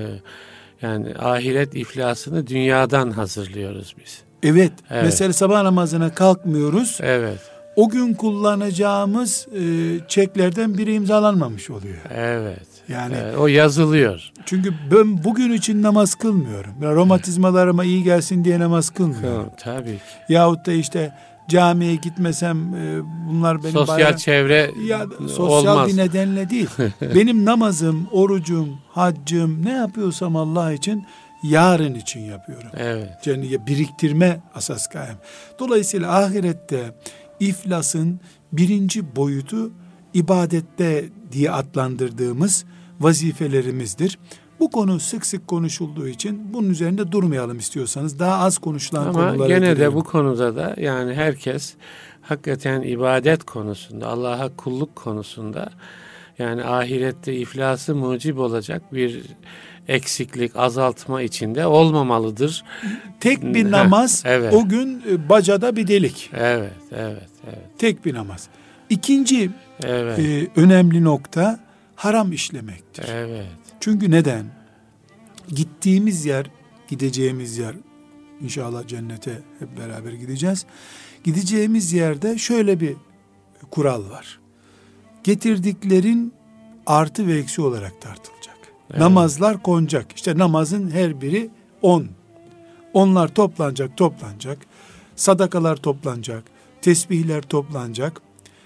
yani ahiret iflasını dünyadan hazırlıyoruz biz. evet, Evet. mesela sabah namazına kalkmıyoruz. Evet. O gün kullanacağımız e, çeklerden biri imzalanmamış oluyor. Evet. Yani Evet, o yazılıyor. çünkü ben bugün için namaz kılmıyorum. Ben romatizmalarıma iyi gelsin diye namaz kılmıyorum. Tabii ki. Yahut da işte camiye gitmesem e, bunlar benim Sosyal bayağı- çevre ya sosyal olmaz. bir nedenle değil. Benim namazım, orucum, haccım ne yapıyorsam Allah için yarın için yapıyorum. Evet. Yani biriktirme asas gayem. Dolayısıyla ahirette iflasın birinci boyutu ibadette diye adlandırdığımız vazifelerimizdir. Bu konu sık sık konuşulduğu için bunun üzerinde durmayalım istiyorsanız. Daha az konuşulan Ama konulara gene de girelim. bu konuda da yani herkes hakikaten ibadet konusunda, Allah'a kulluk konusunda yani ahirette iflası mucib olacak bir eksiklik, azaltma içinde olmamalıdır. Tek bir Heh, namaz evet. o gün e, bacada bir delik. Evet, evet, evet. Tek bir namaz. İkinci Evet, e, önemli nokta haram işlemektir. evet. Çünkü neden? Gittiğimiz yer, gideceğimiz yer, inşallah cennete hep beraber gideceğiz. Gideceğimiz yerde şöyle bir kural var. Getirdiklerin artı ve eksi olarak tartılacak. Evet. Namazlar konacak. İşte namazın her biri on. Onlar toplanacak, toplanacak. Sadakalar toplanacak. Tesbihler toplanacak.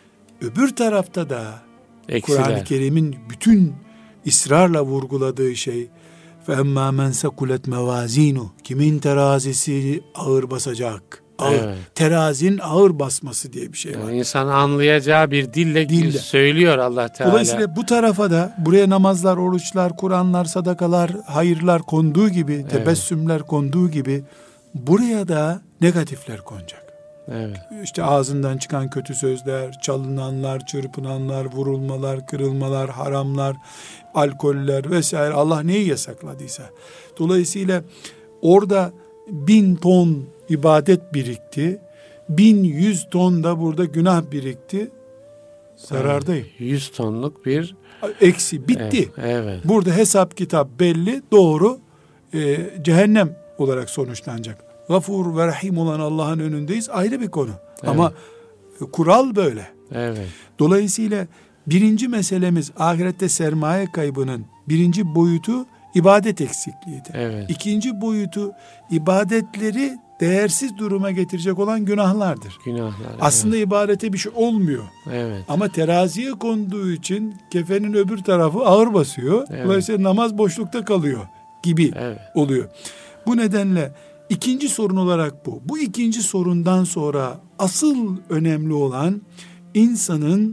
Öbür tarafta da Eksiler. Kur'an-ı Kerim'in bütün ısrarla vurguladığı şey فَاَمَّا مَنْ سَكُلَتْ مَوَازِينُ kimin terazisi ağır basacak? Ağır, Evet. Terazinin ağır basması diye bir şey var. Yani insan anlayacağı bir dille, Dille. söylüyor Allah Teala. Dolayısıyla bu tarafa da buraya namazlar, oruçlar, Kur'anlar, sadakalar, hayırlar konduğu gibi, tebessümler konduğu gibi buraya da negatifler konacak. Evet. İşte ağzından çıkan kötü sözler, çalınanlar, çırpınanlar, vurulmalar, kırılmalar, haramlar, alkoller vesaire, Allah neyi yasakladıysa. Dolayısıyla orada bin ton ibadet birikti, bin yüz ton da burada günah birikti. Zarardayım. yüz tonluk bir Eksi, bitti. Evet. evet. Burada hesap kitap belli, doğru, e, cehennem olarak sonuçlanacak. Gafur ve Rahim olan Allah'ın önündeyiz, ayrı bir konu. Evet. Ama e, kural böyle. Evet. Dolayısıyla birinci meselemiz ahirette sermaye kaybının birinci boyutu ibadet eksikliğidir. Evet. İkinci boyutu ibadetleri değersiz duruma getirecek olan günahlardır. Günahlar. Aslında ibadete bir şey olmuyor. Evet. Ama teraziye konduğu için kefenin öbür tarafı ağır basıyor. Evet. Dolayısıyla namaz boşlukta kalıyor gibi Evet. oluyor. Bu nedenle ikinci sorun olarak bu. Bu ikinci sorundan sonra asıl önemli olan insanın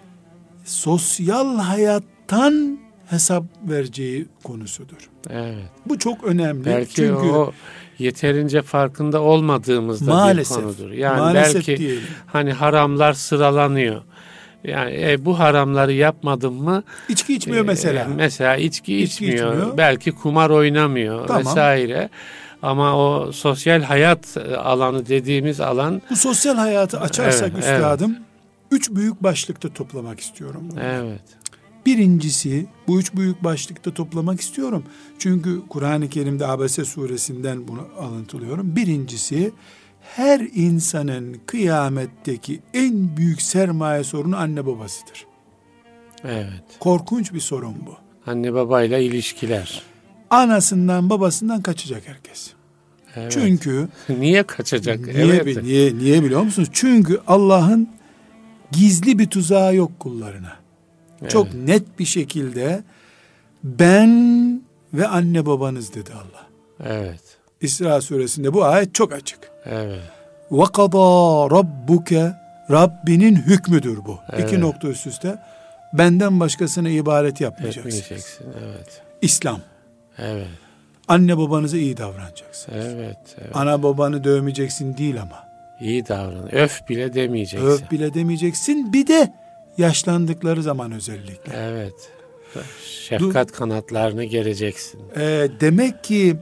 sosyal hayattan hesap vereceği konusudur. Evet. Bu çok önemli. Belki Çünkü o yeterince farkında olmadığımızda maalesef, bir konudur. Yani maalesef belki diyelim. hani haramlar sıralanıyor. Yani e, bu haramları yapmadım mı? İçki içmiyor e, mesela. e, mesela içki, İçki içmiyor. içmiyor. Belki kumar oynamıyor Tamam. vesaire. Ama o sosyal hayat alanı dediğimiz alan. Bu sosyal hayatı açarsak Evet, üstadım, üç büyük başlıkta toplamak istiyorum bunu. Evet. Birincisi, bu üç büyük başlıkta toplamak istiyorum. Çünkü Kur'an-ı Kerim'de Abese suresinden bunu alıntılıyorum. Birincisi, her insanın kıyametteki en büyük sermaye sorunu anne babasıdır. Evet. Korkunç bir sorun bu. Anne babayla ilişkiler. Anasından babasından kaçacak herkes. Evet. Çünkü niye kaçacak? niye, Evet. niye niye biliyor musunuz? Çünkü Allah'ın gizli bir tuzağı yok kullarına. Evet. Çok net bir şekilde ben ve anne babanız dedi Allah. Evet. İsra suresinde bu ayet çok açık. Evet. وَقَضَى رَبُّكَ Rabbinin hükmüdür bu. Evet. İki nokta üst üste. Benden başkasına ibaret yapmayacaksınız. Etmeyeceksin. Evet. İslam. Evet. Anne babanıza iyi davranacaksınız. Evet. Evet. Ana babanı dövmeyeceksin değil ama. İyi davran. Öf bile demeyeceksin. Öf bile demeyeceksin. Bir de yaşlandıkları zaman özellikle. Evet. Şefkat kanatlarını gereceksin. Ee, demek ki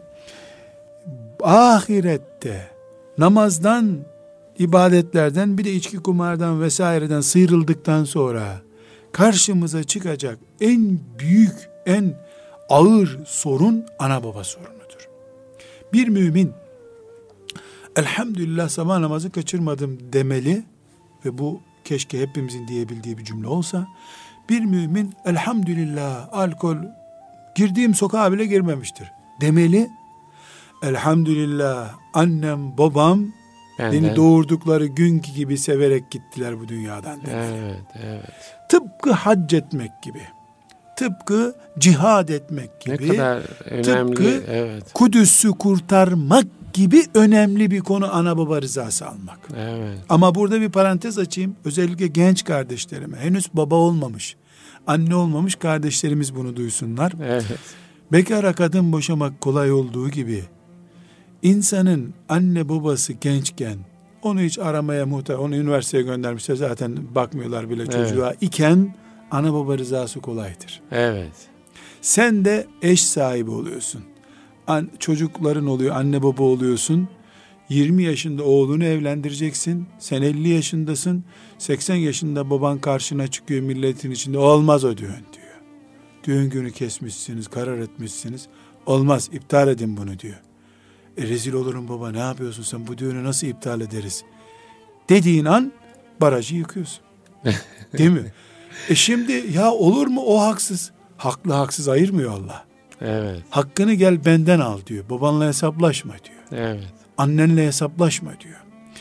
ahirette namazdan, ibadetlerden, bir de içki kumardan vesaireden sıyrıldıktan sonra karşımıza çıkacak en büyük, en ağır sorun ana baba sorunudur. Bir mümin elhamdülillah sabah namazı kaçırmadım demeli ve bu keşke hepimizin diyebildiği bir cümle olsa. Bir mümin elhamdülillah alkol girdiğim sokağa bile girmemiştir demeli. Elhamdülillah annem babam Benden. beni doğurdukları günkü gibi severek gittiler bu dünyadan demeli. Evet, evet. Tıpkı hac etmek gibi, tıpkı cihad etmek gibi, Ne kadar önemli. tıpkı Evet. Kudüs'ü kurtarmak gibi önemli bir konu ana baba rızası almak. Evet. Ama burada bir parantez açayım. Özellikle genç kardeşlerime, henüz baba olmamış, anne olmamış kardeşlerimiz bunu duysunlar. Evet. Bekara kadın boşamak kolay olduğu gibi, insanın anne babası gençken, onu hiç aramaya muhtaç, onu üniversiteye göndermişler zaten bakmıyorlar bile çocuğa evet. iken, ana baba rızası kolaydır. Evet. Sen de eş sahibi oluyorsun. An, çocukların oluyor, anne baba oluyorsun. yirmi yaşında oğlunu evlendireceksin. Sen elli yaşındasın. seksen yaşında baban karşına çıkıyor milletin içinde. Olmaz o düğün diyor. Düğün günü kesmişsiniz, karar etmişsiniz. Olmaz, iptal edin bunu diyor. E rezil olurum baba, ne yapıyorsun sen, bu düğünü nasıl iptal ederiz? Dediğin an barajı yıkıyorsun. Değil mi? E şimdi ya olur mu, o haksız. Haklı haksız ayırmıyor Allah. Evet. Hakkını gel benden al diyor. Babanla hesaplaşma diyor. Evet. Annenle hesaplaşma diyor.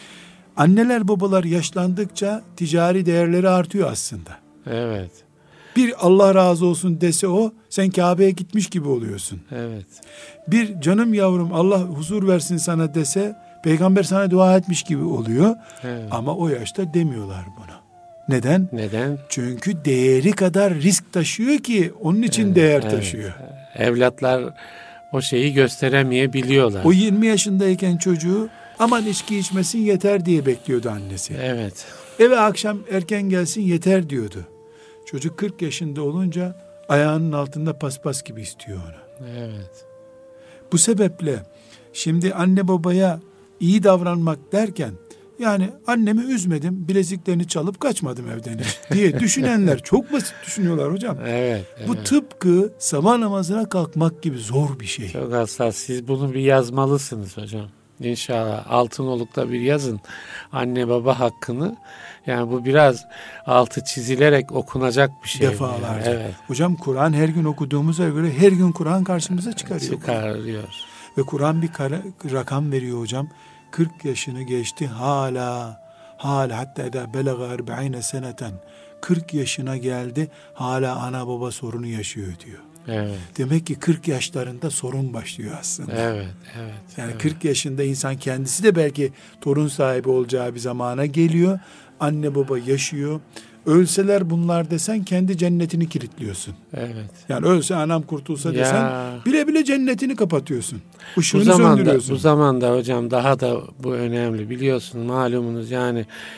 Anneler babalar yaşlandıkça ticari değerleri artıyor aslında. Evet. Bir Allah razı olsun dese o, sen Kabe'ye gitmiş gibi oluyorsun. Evet. Bir canım yavrum Allah huzur versin sana dese, peygamber sana dua etmiş gibi oluyor. Evet. Ama o yaşta demiyorlar bunu. Neden? Neden? Çünkü değeri kadar risk taşıyor ki onun için evet, değer evet. taşıyor. Evlatlar o şeyi gösteremeyebiliyorlar. O yirmi yaşındayken çocuğu aman içki içmesin yeter diye bekliyordu annesi. Evet. Eve akşam erken gelsin yeter diyordu. Çocuk kırk yaşında olunca ayağının altında paspas gibi istiyor onu. Evet. Bu sebeple şimdi anne babaya iyi davranmak derken, yani annemi üzmedim, bileziklerini çalıp kaçmadım evden diye düşünenler çok basit düşünüyorlar hocam. Evet, evet. Bu tıpkı sabah namazına kalkmak gibi zor bir şey. Çok hassas. Siz bunu bir yazmalısınız hocam. İnşallah Altınoluk'ta bir yazın anne baba hakkını. Yani bu biraz altı çizilerek okunacak bir şey. Defalarca. Yani. Evet. Hocam Kur'an her gün okuduğumuza göre her gün Kur'an karşımıza çıkarıyor. Çıkarıyor. Ve Kur'an bir kara, rakam veriyor hocam. kırk yaşını geçti hala hala hatta eda belaga erba'ine seneten kırk yaşına geldi hala ana baba sorunu yaşıyor diyor. Evet. Demek ki kırk yaşlarında sorun başlıyor aslında. Evet, evet. Yani evet. kırk yaşında insan kendisi de belki torun sahibi olacağı bir zamana geliyor. Anne baba yaşıyor. Ölseler bunlar desen kendi cennetini kilitliyorsun. Evet. Yani ölse anam kurtulsa ya. desen bile bile cennetini kapatıyorsun. Işığını bu zamanda, söndürüyorsun. Bu zamanda hocam daha da bu önemli. Biliyorsun malumunuz yani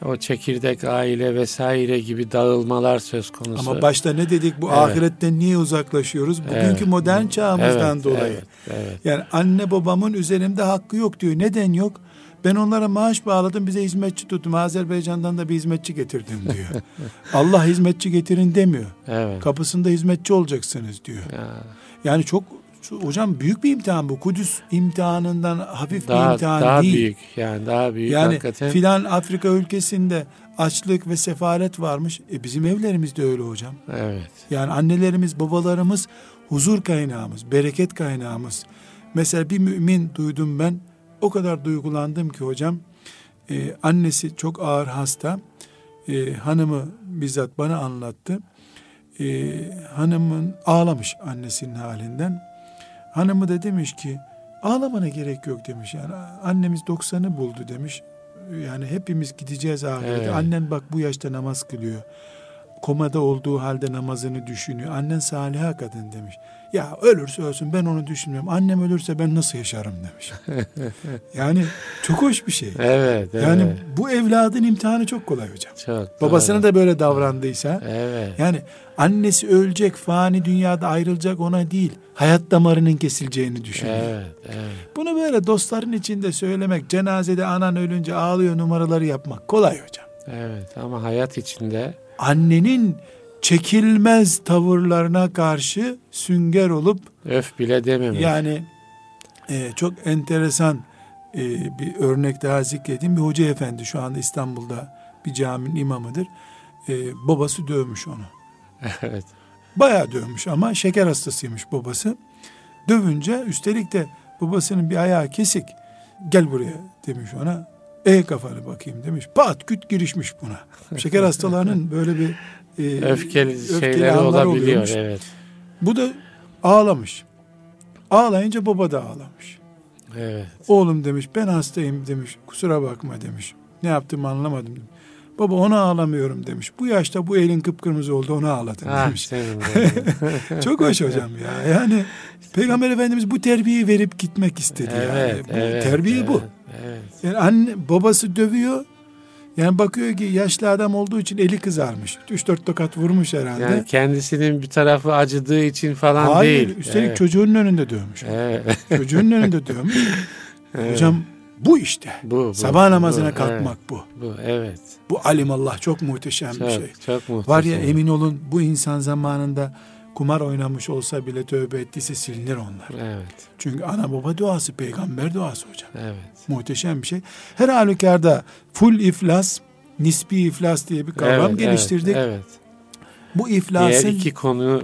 o çekirdek aile vesaire gibi dağılmalar söz konusu. Ama başta ne dedik? Bu Evet. ahiretten niye uzaklaşıyoruz? Bugünkü Evet. modern çağımızdan Evet, dolayı. evet, evet. Yani anne babamın üzerimde hakkı yok diyor. Neden yok? Ben onlara maaş bağladım, bize hizmetçi tuttum. Azerbaycan'dan da bir hizmetçi getirdim diyor. Allah hizmetçi getirin demiyor. Evet. Kapısında hizmetçi olacaksınız diyor. Ya, Yani çok, hocam büyük bir imtihan bu. Kudüs imtihanından hafif bir daha imtihan daha değil. büyük yani daha büyük Yani hakikaten. filan Afrika ülkesinde açlık ve sefalet varmış. E bizim evlerimiz de öyle hocam. Evet. Yani annelerimiz, babalarımız huzur kaynağımız, bereket kaynağımız. Mesela bir mümin duydum ben, o kadar duygulandım ki hocam. Ee, annesi çok ağır hasta. Ee, hanımı bizzat bana anlattı. Ee, hanımın ağlamış annesinin halinden. Hanımı da demiş ki ağlamana gerek yok demiş. Yani annemiz doksanı buldu demiş. Yani hepimiz gideceğiz ahirete. Evet. Annen bak bu yaşta namaz kılıyor. Komada olduğu halde namazını düşünüyor. Annen saliha kadın demiş. Ya ölürse ölsün, ben onu düşünmüyorum. Annem ölürse ben nasıl yaşarım demiş. Yani çok hoş bir şey. Evet, evet. Yani bu evladın imtihanı çok kolay hocam. Çok Babasına doğru. da böyle davrandıysa. Evet. Yani annesi ölecek, fani dünyada ayrılacak, ona değil, hayat damarının kesileceğini düşünüyor. Evet, evet. Bunu böyle dostların içinde söylemek, cenazede anan ölünce ağlıyor numaraları yapmak kolay hocam. Evet ama hayat içinde Annenin çekilmez tavırlarına karşı sünger olup, öf bile dememek. yani e, çok enteresan e, bir örnek daha zikredeyim. Bir hoca efendi şu anda İstanbul'da bir caminin imamıdır. E, babası dövmüş onu. Evet. Bayağı dövmüş ama şeker hastasıymış babası. Dövünce, üstelik de babasının bir ayağı kesik. Gel buraya demiş ona. E kafanı bakayım demiş. Pat küt girişmiş buna. Şeker hastalarının böyle bir e, Öfkeli, öfkeli şeyleri anlar olabiliyor. oluyormuş. Evet. Bu da ağlamış. Ağlayınca baba da ağlamış. Evet. Oğlum demiş, ben hastayım demiş. Kusura bakma demiş. Ne yaptığımı anlamadım demiş. Baba ona ağlamıyorum demiş. Bu yaşta bu elin kıpkırmızı oldu, ona ağladın Ah, demiş. senin de. Çok hoş hocam ya. Yani Peygamber Efendimiz bu terbiyeyi verip gitmek istedi. Evet, yani. Bu, evet, terbiye evet, bu. Evet. Yani anne, babası dövüyor. Yani bakıyor ki yaşlı adam olduğu için eli kızarmış. Üç dört tokat vurmuş herhalde. Yani kendisinin bir tarafı acıdığı için falan Hayır, değil. üstelik Evet. çocuğunun önünde dövmüş. Evet. Çocuğun önünde dövmüş. Evet. Hocam bu işte. Bu, bu, Sabah namazına bu, kalkmak evet. bu. Bu evet. Bu alimallah, çok muhteşem Çok, bir şey. çok muhteşem. Var ya, emin olun bu insan zamanında kumar oynamış olsa bile tövbe ettiyse silinir onlar. Evet. Çünkü ana baba duası, peygamber duası hocam. Evet. Muhteşem bir şey. Her halükarda full iflas, nispi iflas diye bir kavram Evet, geliştirdik. Evet. evet. Bu Diğer iflasın iki konuyu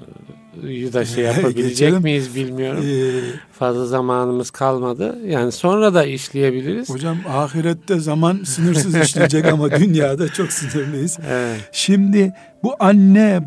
da şey yapabilecek Geçelim. miyiz bilmiyorum. Ee, Fazla zamanımız kalmadı. Yani sonra da işleyebiliriz. hocam ahirette zaman sınırsız işleyecek ama dünyada çok sınırlıyız. Evet. Şimdi bu anne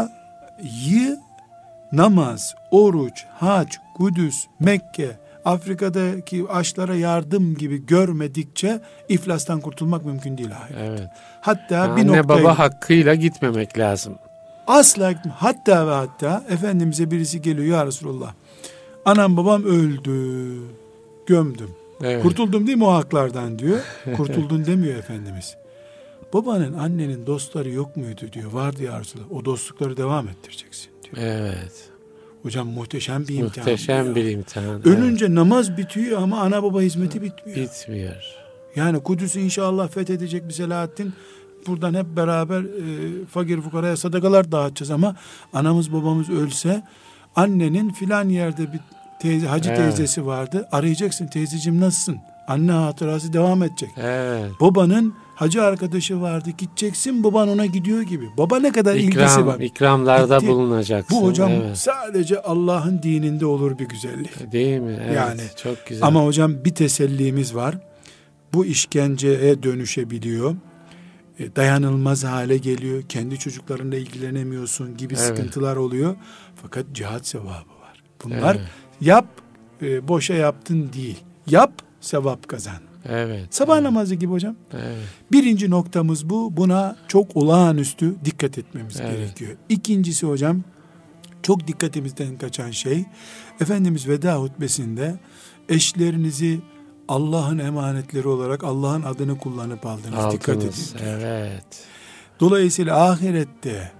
babayı namaz, oruç, hac, Kudüs, Mekke, Afrika'daki açlara yardım gibi görmedikçe iflastan kurtulmak mümkün değil. Hayır. Evet. Hatta Yani bir anne noktayı baba hakkıyla gitmemek lazım. asla, hatta ve hatta Efendimiz'e birisi geliyor, ya Resulullah, anam babam öldü, gömdüm. Evet. Kurtuldum değil mi o haklardan diyor. Kurtuldun demiyor Efendimiz. Babanın, annenin dostları yok muydu diyor. Vardı ya Resulullah. O dostlukları devam ettireceksin diyor. Evet. Hocam muhteşem bir imtihan. Muhteşem bu bir ya. imtihan. Ölünce namaz bitiyor ama ana baba hizmeti bitmiyor. Evet. Bitmiyor. Yani Kudüs'ü inşallah fethedecek bir Selahaddin, buradan hep beraber e, fakir fukaraya sadakalar dağıtacağız ama anamız babamız ölse, annenin filan yerde bir teyze, hacı Evet. teyzesi vardı. Arayacaksın, teyzeciğim nasılsın? Anne hatırası devam edecek. Evet. Babanın hacı arkadaşı vardı. Gideceksin, baban ona gidiyor gibi. Baba ne kadar ilgisi İkram, var. ikramlarda Gitti. bulunacaksın. Bu hocam Evet. sadece Allah'ın dininde olur bir güzellik. Değil mi? Evet. Yani. Çok güzel. Ama hocam bir tesellimiz var. Bu işkenceye dönüşebiliyor. E, dayanılmaz hale geliyor. Kendi çocuklarınla ilgilenemiyorsun gibi Evet. sıkıntılar oluyor. Fakat cihat sevabı var. Bunlar Evet. yap, e, boşa yaptın değil. Yap, sevap kazan. Evet. Sabah evet. namazı gibi hocam. Evet. Birinci noktamız bu. Buna çok olağanüstü dikkat etmemiz Evet. gerekiyor. İkincisi hocam, çok dikkatimizden kaçan şey, Efendimiz veda hutbesinde eşlerinizi Allah'ın emanetleri olarak Allah'ın adını kullanıp aldınız. Aldınız, dikkat edin. Evet. Dolayısıyla ahirette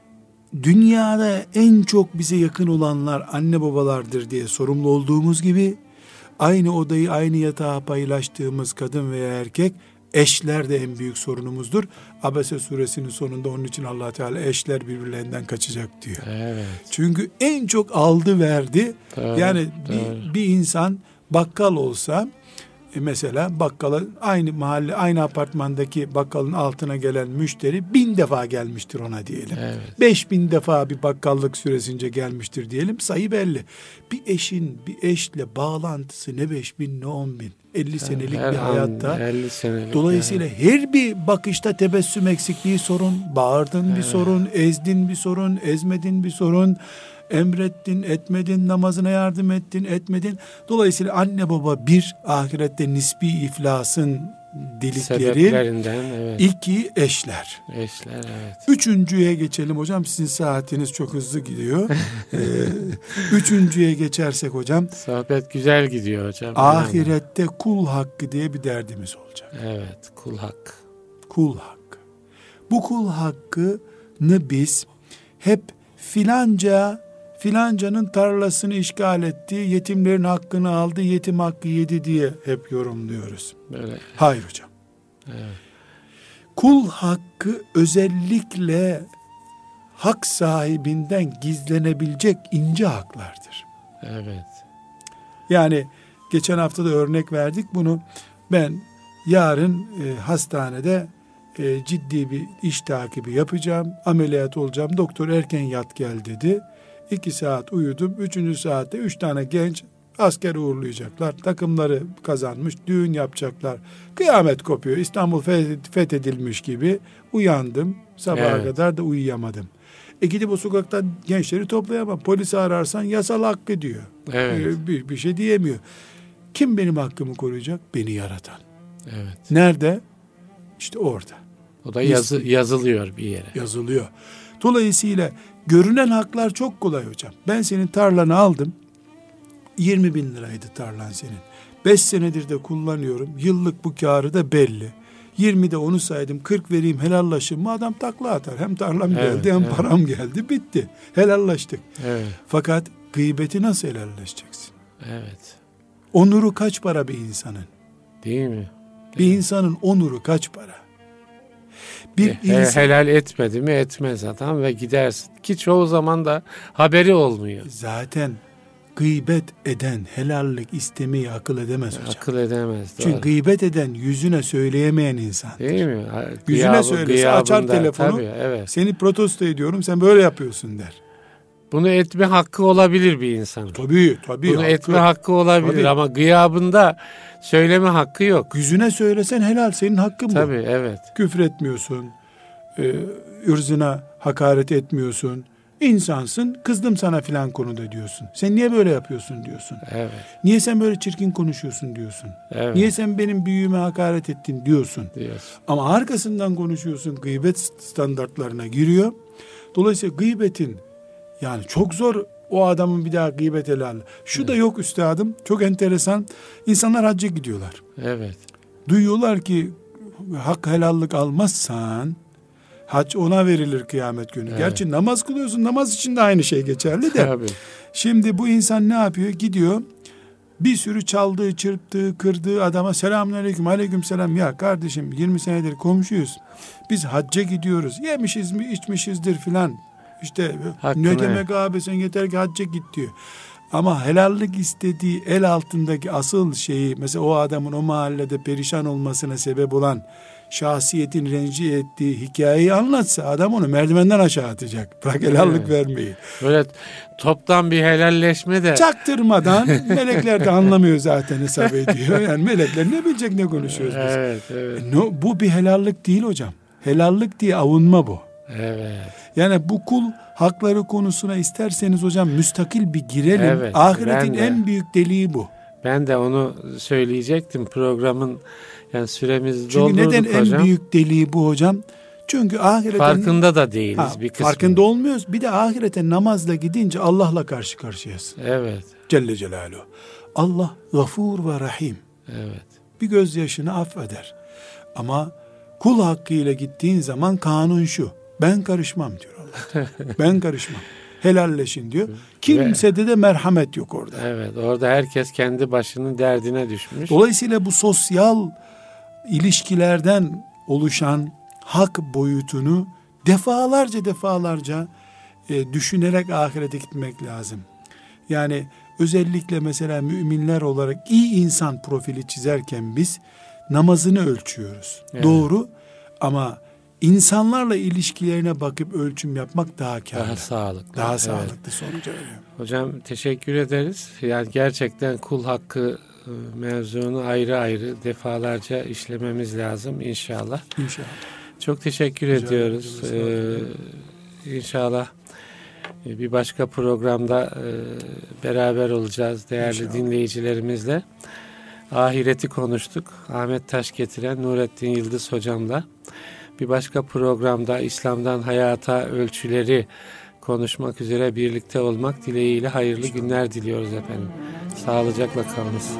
dünyada en çok bize yakın olanlar anne babalardır diye sorumlu olduğumuz gibi, aynı odayı, aynı yatağı paylaştığımız kadın veya erkek, eşler de en büyük sorunumuzdur. Abese suresinin sonunda onun için Allah Teala eşler birbirlerinden kaçacak diyor. Evet. Çünkü en çok aldı verdi. Doğru, yani doğru. bir, bir insan bakkal olsa, e mesela bakkala, aynı mahalle, aynı apartmandaki bakkalın altına gelen müşteri bin defa gelmiştir ona diyelim. Evet. Beş bin defa bir bakkallık süresince gelmiştir diyelim. Sayı belli. Bir eşin bir eşle bağlantısı ne beş bin ne on bin. elli senelik Her bir an hayatta. elli senelik Dolayısıyla yani. her bir bakışta tebessüm eksikliği sorun, bağırdın bir Evet. sorun, ezdin bir sorun, ezmedin bir sorun, emrettin, etmedin, namazına yardım ettin, etmedin. Dolayısıyla anne baba bir, ahirette nisbi iflasın delikleri. Sebeplerinden, evet. İki, eşler. Eşler, evet. Üçüncüye geçelim hocam. Sizin saatiniz çok hızlı gidiyor. ee, üçüncüye geçersek hocam. Sohbet güzel gidiyor hocam. Ahirette kul hakkı diye bir derdimiz olacak. Evet, kul hakkı. Kul hakkı. Bu kul hakkını biz hep filanca, filancanın tarlasını işgal etti, yetimlerin hakkını aldı, yetim hakkı yedi diye hep yorumluyoruz. Böyle. Hayır hocam. Evet. Kul hakkı özellikle hak sahibinden gizlenebilecek ince haklardır. Evet. Yani geçen hafta da örnek verdik bunu. Ben yarın e, hastanede e, ciddi bir iş takibi yapacağım. Ameliyat olacağım. Doktor erken yat gel dedi. İki saat uyudum. Üçüncü saatte üç tane genç asker uğurlayacaklar. Takımları kazanmış. Düğün yapacaklar. Kıyamet kopuyor. İstanbul fethedilmiş gibi uyandım. Sabaha Evet. kadar da uyuyamadım. E gidip o sokaktan gençleri toplayamam. Polisi ararsan yasal hakkı diyor. Evet. Ee, bir, bir şey diyemiyor. Kim benim hakkımı koruyacak? Beni yaratan. Evet. Nerede? İşte orada. O da yazı, yazılıyor bir yere. Yazılıyor. Dolayısıyla görünen haklar çok kolay hocam. Ben senin tarlanı aldım. yirmi bin liraydı tarlan senin. beş senedir de kullanıyorum. Yıllık bu kârı da belli. yirmide onu saydım. kırk vereyim helallaşayım mı? Adam takla atar. Hem tarlam Evet, geldi hem evet. param geldi. Bitti. Helallaştık. Evet. Fakat gıybeti nasıl helalleşeceksin? Evet. Onuru kaç para bir insanın? Değil mi? Bir insanın onuru kaç para? Bir He- insan helal etmedi mi etmez adam ve gidersin. Ki çoğu zaman da haberi olmuyor. zaten gıybet eden helallik istemeyi akıl edemez hocam. Akıl edemez. Çünkü Doğru. gıybet eden yüzüne söyleyemeyen insan. Değil mi? Yüzüne Gıyabı- söylese açar gıyabında, telefonu. Tabii, evet. Seni protesto ediyorum, sen böyle yapıyorsun der. Bunu etme hakkı olabilir bir insanın. Tabii tabii. Bunu hakkı. etme hakkı olabilir Tabii. ama gıyabında söyleme hakkı yok. Yüzüne söylesen helal, senin hakkın bu. Tabii, evet. Küfür etmiyorsun, e, ırzına hakaret etmiyorsun. İnsansın, kızdım sana filan konuda diyorsun. Sen niye böyle yapıyorsun diyorsun. Evet. Niye sen böyle çirkin konuşuyorsun diyorsun. Evet. Niye sen benim büyüğüme hakaret ettin diyorsun. Diyorsun. Ama arkasından konuşuyorsun, gıybet standartlarına giriyor. Dolayısıyla gıybetin, yani çok zor o adamın bir daha gıybet helal. Şu da yok üstadım, çok enteresan. İnsanlar hacca gidiyorlar. Evet. Duyuyorlar ki hak helallik almazsan hac ona verilir kıyamet günü. Evet. Gerçi namaz kılıyorsun, namaz için de aynı şey geçerli de. Tabii. Şimdi bu insan ne yapıyor? Gidiyor bir sürü çaldığı, çırptığı, kırdığı adama selamünaleyküm, aleykümselam. Ya kardeşim yirmi senedir komşuyuz. Biz hacca gidiyoruz. Yemişiz mi, içmişizdir filan. İşte Hakkını. ne demek abi, sen yeter ki hacca git diyor. Ama helallik istediği el altındaki asıl şeyi, mesela o adamın o mahallede perişan olmasına sebep olan şahsiyetin rencide ettiği hikayeyi anlatsa adam onu merdivenden aşağı atacak. Bırak helallik Evet. vermeyi. Böyle toptan bir helalleşme de Çaktırmadan, melekler de anlamıyor zaten, hesap ediyor. Yani melekler ne bilecek ne konuşuyoruz biz. evet, evet. E, no, bu bir helallik değil hocam. Helallik diye avunma bu. Evet. Yani bu kul hakları konusuna isterseniz hocam müstakil bir girelim. Evet, Ahiretin ben de. en büyük deliği bu. Ben de onu söyleyecektim programın, yani süremizi Çünkü doldurduk neden hocam. en büyük deliği bu hocam? Çünkü ahirete Farkında da değiliz Ha, bir kısmı. farkında olmuyoruz. Bir de ahirete namazla gidince Allah'la karşı karşıyasın. Evet. Celle Celaluhu. Allah gafur ve rahim. Evet. Bir gözyaşını affeder. Ama kul hakkıyla gittiğin zaman kanun şu: ben karışmam diyor Allah. Ben karışmam. Helalleşin diyor. Kimsede de merhamet yok orada. Evet, orada herkes kendi başının derdine düşmüş. Dolayısıyla bu sosyal ilişkilerden oluşan hak boyutunu defalarca defalarca e, düşünerek ahirete gitmek lazım. Yani özellikle mesela müminler olarak iyi insan profili çizerken biz namazını ölçüyoruz. Evet. Doğru, ama insanlarla ilişkilerine bakıp ölçüm yapmak daha kârlı. Daha sağlıklı. Daha evet. sağlıklı sonuca veriyor. Hocam teşekkür ederiz. Yani gerçekten kul hakkı mevzunu ayrı ayrı defalarca işlememiz lazım inşallah. İnşallah. Çok teşekkür Rica ediyoruz. Ee, inşallah bir başka programda e, beraber olacağız değerli İnşallah. dinleyicilerimizle. Ahireti konuştuk. Ahmet Taşgetiren, Nurettin Yıldız hocamla. Bir başka programda İslam'dan hayata ölçüleri konuşmak üzere birlikte olmak dileğiyle hayırlı İnşallah. günler diliyoruz efendim. Sağlıcakla kalınız.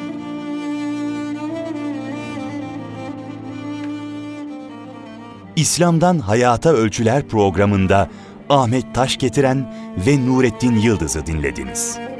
İslam'dan Hayata Ölçüler programında Ahmet Taşgetiren ve Nurettin Yıldız'ı dinlediniz.